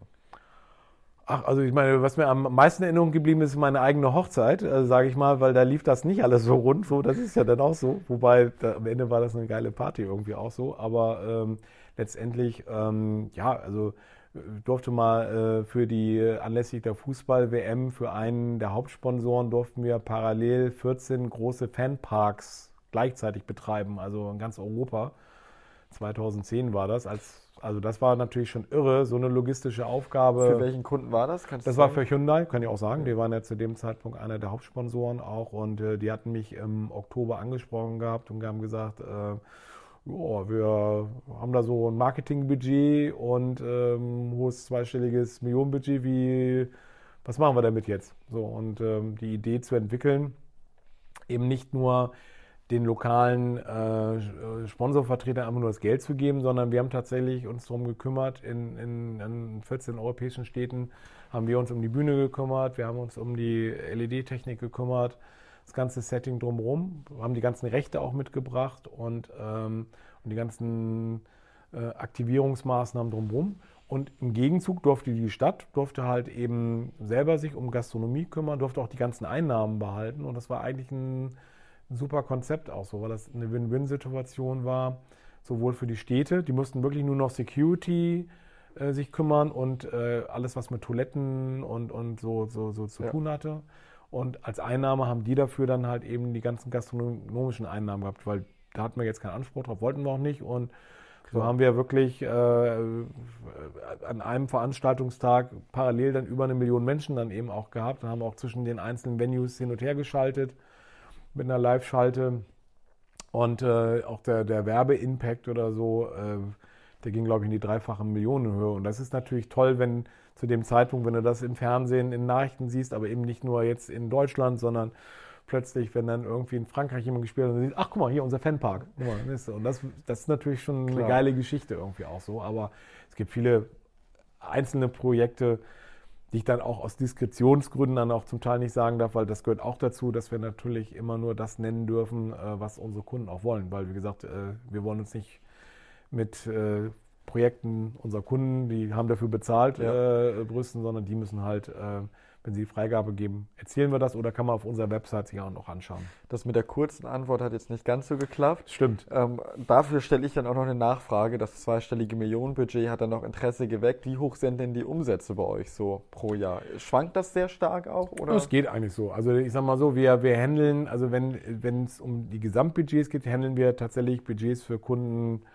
Ach, also ich meine, was mir am meisten in Erinnerung geblieben ist, ist meine eigene Hochzeit, äh, sage ich mal, weil da lief das nicht alles so rund, so, das ist ja dann auch so. Wobei, da, am Ende war das eine geile Party irgendwie auch so, aber ähm, letztendlich, ähm, ja, also durfte mal äh, für die anlässlich der Fußball-W M für einen der Hauptsponsoren durften wir parallel vierzehn große Fanparks gleichzeitig betreiben, also in ganz Europa. zweitausendzehn war das, als, also das war natürlich schon irre, so eine logistische Aufgabe. Für welchen Kunden war das? Kannst das war für Hyundai, kann ich auch sagen. Die waren ja zu dem Zeitpunkt einer der Hauptsponsoren auch und äh, die hatten mich im Oktober angesprochen gehabt und haben gesagt, äh, ja, wir haben da so ein Marketingbudget und ähm, hohes zweistelliges Millionenbudget, wie, was machen wir damit jetzt? So, und ähm, die Idee zu entwickeln, eben nicht nur den lokalen äh, Sponsorvertretern einfach nur das Geld zu geben, sondern wir haben tatsächlich uns darum gekümmert, in, in, in vierzehn europäischen Städten haben wir uns um die Bühne gekümmert, wir haben uns um die L E D-Technik gekümmert, das ganze Setting drumherum, haben die ganzen Rechte auch mitgebracht und, ähm, und die ganzen äh, Aktivierungsmaßnahmen drumherum. Und im Gegenzug durfte die Stadt, durfte halt eben selber sich um Gastronomie kümmern, durfte auch die ganzen Einnahmen behalten. Und das war eigentlich ein, ein super Konzept auch so, weil das eine Win-Win-Situation war, sowohl für die Städte, die mussten wirklich nur noch Security äh, sich kümmern und äh, alles, was mit Toiletten und, und so, so, so zu ja. tun hatte. Und als Einnahme haben die dafür dann halt eben die ganzen gastronomischen Einnahmen gehabt, weil da hatten wir jetzt keinen Anspruch drauf, wollten wir auch nicht. Und so haben wir wirklich äh, an einem Veranstaltungstag parallel dann über eine Million Menschen dann eben auch gehabt. Dann haben wir auch zwischen den einzelnen Venues hin und her geschaltet mit einer Live-Schalte. Und äh, auch der, der Werbe-Impact oder so, äh, der ging, glaube ich, in die dreifache Millionenhöhe. Und das ist natürlich toll, wenn zu dem Zeitpunkt, wenn du das im Fernsehen, in Nachrichten siehst, aber eben nicht nur jetzt in Deutschland, sondern plötzlich, wenn dann irgendwie in Frankreich jemand gespielt hat und sieht, ach guck mal, hier unser Fanpark. Und das, das ist natürlich schon Klar. eine geile Geschichte irgendwie auch so. Aber es gibt viele einzelne Projekte, die ich dann auch aus Diskretionsgründen dann auch zum Teil nicht sagen darf, weil das gehört auch dazu, dass wir natürlich immer nur das nennen dürfen, was unsere Kunden auch wollen. Weil, wie gesagt, wir wollen uns nicht mit äh, Projekten unserer Kunden, die haben dafür bezahlt, ja. äh, brüsten, sondern die müssen halt, äh, wenn sie die Freigabe geben, erzählen wir das oder kann man auf unserer Website sich auch noch anschauen. Das mit der kurzen Antwort hat jetzt nicht ganz so geklappt. Stimmt. Ähm, dafür stelle ich dann auch noch eine Nachfrage. Das zweistellige Millionenbudget hat dann noch Interesse geweckt. Wie hoch sind denn die Umsätze bei euch so pro Jahr? Schwankt das sehr stark auch? Oder? Es geht eigentlich so. Also ich sag mal so, wir, wir handeln, also wenn wenn es um die Gesamtbudgets geht, handeln wir tatsächlich Budgets für Kunden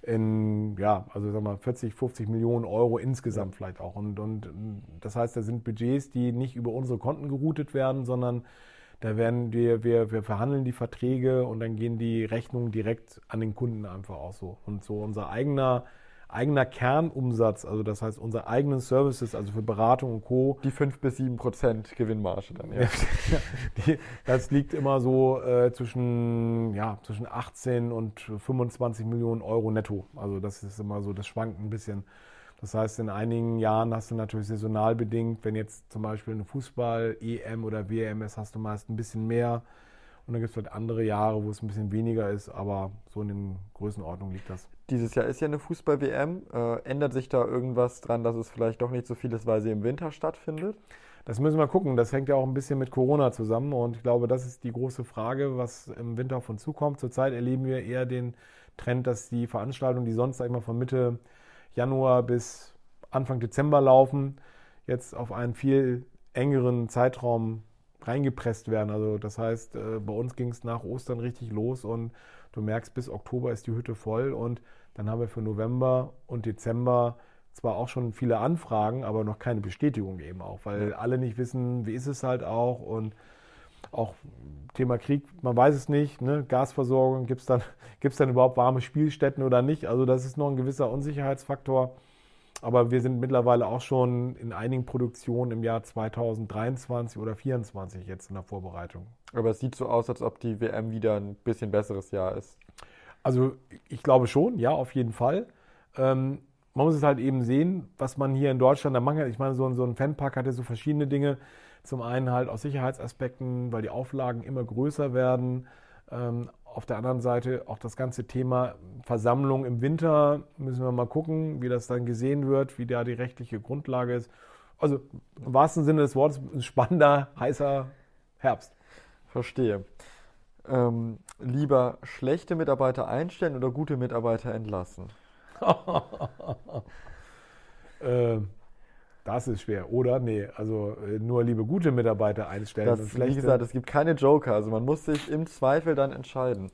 in, ja, also sagen wir vierzig, fünfzig Millionen Euro insgesamt ja. vielleicht auch. Und, und das heißt, da sind Budgets, die nicht über unsere Konten geroutet werden, sondern da werden wir, wir, wir verhandeln die Verträge und dann gehen die Rechnungen direkt an den Kunden einfach auch so. Und so unser eigener, eigener Kernumsatz, also das heißt unsere eigenen Services, also für Beratung und Co. Die fünf bis sieben Prozent Gewinnmarge dann, ja. die, das liegt immer so äh, zwischen, ja, zwischen achtzehn und fünfundzwanzig Millionen Euro netto. Also das ist immer so, das schwankt ein bisschen. Das heißt, in einigen Jahren hast du natürlich saisonal bedingt, wenn jetzt zum Beispiel eine Fußball-E M oder W M ist, hast du meist ein bisschen mehr. Und dann gibt es halt andere Jahre, wo es ein bisschen weniger ist, aber so in den Größenordnungen liegt das. Dieses Jahr ist ja eine Fußball-W M. Äh, ändert sich da irgendwas dran, dass es vielleicht doch nicht so viel ist, weil sie im Winter stattfindet? Das müssen wir gucken. Das hängt ja auch ein bisschen mit Corona zusammen. Und ich glaube, das ist die große Frage, was im Winter auf uns zukommt. Zurzeit erleben wir eher den Trend, dass die Veranstaltungen, die sonst sag ich mal, von Mitte Januar bis Anfang Dezember laufen, jetzt auf einen viel engeren Zeitraum reingepresst werden. Also das heißt, bei uns ging es nach Ostern richtig los und du merkst, bis Oktober ist die Hütte voll und dann haben wir für November und Dezember zwar auch schon viele Anfragen, aber noch keine Bestätigung eben auch, weil ja. alle nicht wissen, wie ist es halt auch und auch Thema Krieg, man weiß es nicht, ne? Gasversorgung, gibt es dann, gibt's dann überhaupt warme Spielstätten oder nicht? Also das ist noch ein gewisser Unsicherheitsfaktor. Aber wir sind mittlerweile auch schon in einigen Produktionen im Jahr zweitausenddreiundzwanzig oder zweitausendvierundzwanzig jetzt in der Vorbereitung. Aber es sieht so aus, als ob die W M wieder ein bisschen besseres Jahr ist. Also ich glaube schon, ja, auf jeden Fall. Ähm, man muss es halt eben sehen, was man hier in Deutschland da machen kann. Ich meine, so, so ein Fanpark hat ja so verschiedene Dinge. Zum einen halt aus Sicherheitsaspekten, weil die Auflagen immer größer werden. Ähm, auf der anderen Seite auch das ganze Thema Versammlung im Winter. Müssen wir mal gucken, wie das dann gesehen wird, wie da die rechtliche Grundlage ist. Also im wahrsten Sinne des Wortes ein spannender, heißer Herbst. Verstehe. Ähm, lieber schlechte Mitarbeiter einstellen oder gute Mitarbeiter entlassen? äh, Das ist schwer, oder? Nee, also nur liebe gute Mitarbeiter einstellen. Das, und schlechte. Wie gesagt, es gibt keine Joker, also man muss sich im Zweifel dann entscheiden.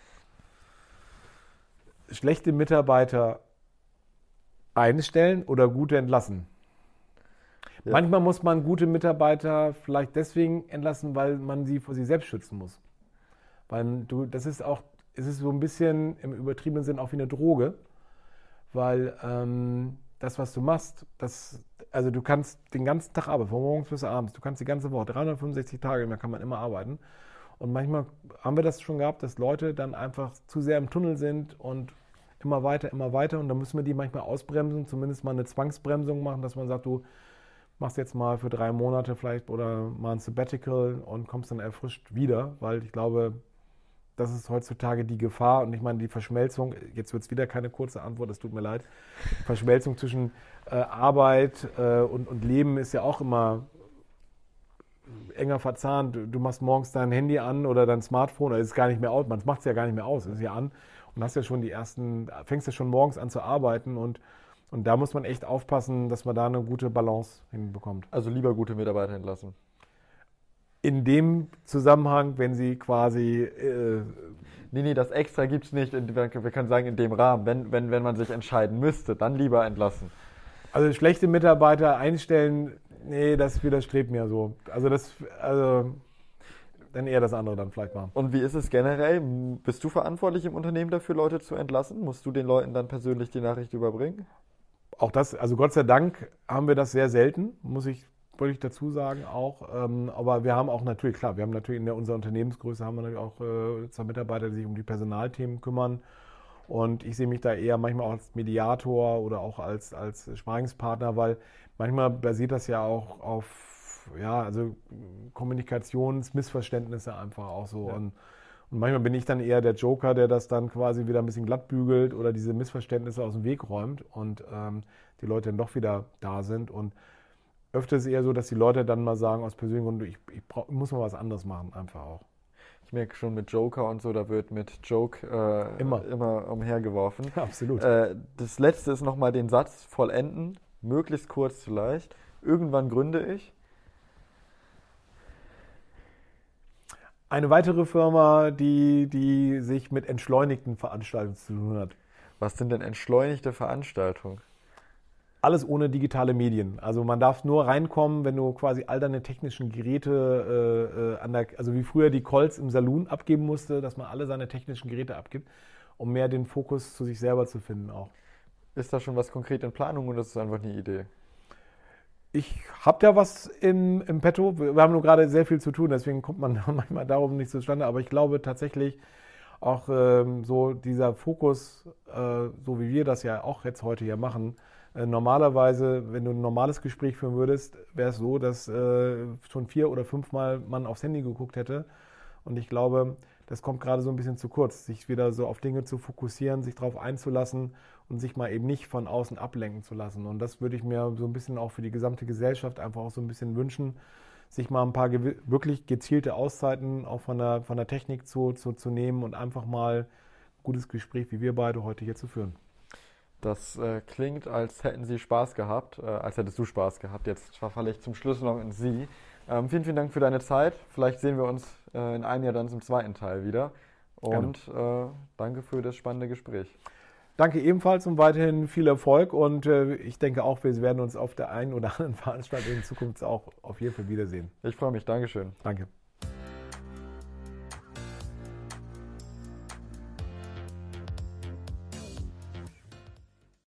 Schlechte Mitarbeiter einstellen oder gute entlassen? Ja. Manchmal muss man gute Mitarbeiter vielleicht deswegen entlassen, weil man sie vor sich selbst schützen muss. Weil du, das ist auch, es ist so ein bisschen im übertriebenen Sinn auch wie eine Droge, weil ähm, das, was du machst, das, also du kannst den ganzen Tag arbeiten, von morgens bis abends, du kannst die ganze Woche, dreihundertfünfundsechzig Tage, da kann man immer arbeiten. Und manchmal haben wir das schon gehabt, dass Leute dann einfach zu sehr im Tunnel sind und immer weiter, immer weiter. Und dann müssen wir die manchmal ausbremsen, zumindest mal eine Zwangsbremsung machen, dass man sagt, du machst jetzt mal für drei Monate vielleicht oder mal ein Sabbatical und kommst dann erfrischt wieder, weil ich glaube, das ist heutzutage die Gefahr und ich meine die Verschmelzung, jetzt wird es wieder keine kurze Antwort, es tut mir leid, Verschmelzung zwischen äh, Arbeit äh, und, und Leben ist ja auch immer enger verzahnt. Du, du machst morgens dein Handy an oder dein Smartphone, oder ist gar nicht mehr aus, man macht es ja gar nicht mehr aus, es ist ja an und hast ja schon die ersten, fängst ja schon morgens an zu arbeiten und, und da muss man echt aufpassen, dass man da eine gute Balance hinbekommt. Also lieber gute Mitarbeiter entlassen. In dem Zusammenhang, wenn sie quasi... Äh, nee, nee, das extra gibt es nicht. Wir können sagen, in dem Rahmen. Wenn, wenn, wenn man sich entscheiden müsste, dann lieber entlassen. Also schlechte Mitarbeiter einstellen, nee, das widerstrebt mir so. Also das, also dann eher das andere dann vielleicht mal. Und wie ist es generell? Bist du verantwortlich im Unternehmen dafür, Leute zu entlassen? Musst du den Leuten dann persönlich die Nachricht überbringen? Auch das, also Gott sei Dank haben wir das sehr selten, muss ich wollte ich dazu sagen auch, ähm, aber wir haben auch natürlich, klar, wir haben natürlich in der, unserer Unternehmensgröße haben wir natürlich auch äh, zwei Mitarbeiter, die sich um die Personalthemen kümmern und ich sehe mich da eher manchmal auch als Mediator oder auch als, als Sparingspartner, weil manchmal basiert das ja auch auf, ja, also Kommunikationsmissverständnisse einfach auch so ja. und, und manchmal bin ich dann eher der Joker, der das dann quasi wieder ein bisschen glatt bügelt oder diese Missverständnisse aus dem Weg räumt und ähm, die Leute dann doch wieder da sind und öfter ist es eher so, dass die Leute dann mal sagen, aus persönlichen Gründen, ich, ich, brauch, ich muss mal was anderes machen, einfach auch. Ich merke schon mit Joker und so, da wird mit Joke äh, immer. immer umhergeworfen. Ja, absolut. Äh, das letzte ist nochmal den Satz vollenden, möglichst kurz zu leicht. Irgendwann gründe ich. Eine weitere Firma, die, die sich mit entschleunigten Veranstaltungen zu tun hat. Was sind denn entschleunigte Veranstaltungen? Alles ohne digitale Medien. Also man darf nur reinkommen, wenn du quasi all deine technischen Geräte äh, äh, an der, also wie früher die Calls im Saloon abgeben musste, dass man alle seine technischen Geräte abgibt, um mehr den Fokus zu sich selber zu finden auch. Ist da schon was konkret in Planung oder ist es einfach eine Idee? Ich habe da was im, im Petto. Wir haben nur gerade sehr viel zu tun, deswegen kommt man manchmal darum nicht zustande. Aber ich glaube tatsächlich auch ähm, so dieser Fokus, äh, so wie wir das ja auch jetzt heute hier machen, äh, normalerweise, wenn du ein normales Gespräch führen würdest, wäre es so, dass äh, schon vier oder fünfmal man aufs Handy geguckt hätte. Und ich glaube, das kommt gerade so ein bisschen zu kurz, sich wieder so auf Dinge zu fokussieren, sich darauf einzulassen und sich mal eben nicht von außen ablenken zu lassen. Und das würde ich mir so ein bisschen auch für die gesamte Gesellschaft einfach auch so ein bisschen wünschen, sich mal ein paar gewi- wirklich gezielte Auszeiten auch von der, von der Technik zu, zu, zu nehmen und einfach mal ein gutes Gespräch, wie wir beide heute hier zu führen. Das äh, klingt, als hätten Sie Spaß gehabt, äh, als hättest du Spaß gehabt. Jetzt verfalle ich zum Schluss noch in Sie. Ähm, vielen, vielen Dank für deine Zeit. Vielleicht sehen wir uns äh, in einem Jahr dann zum zweiten Teil wieder. Und äh, danke für das spannende Gespräch. Danke ebenfalls und weiterhin viel Erfolg. Und äh, ich denke auch, wir werden uns auf der einen oder anderen Veranstaltung in Zukunft auch auf jeden Fall wiedersehen. Ich freue mich. Dankeschön. Danke.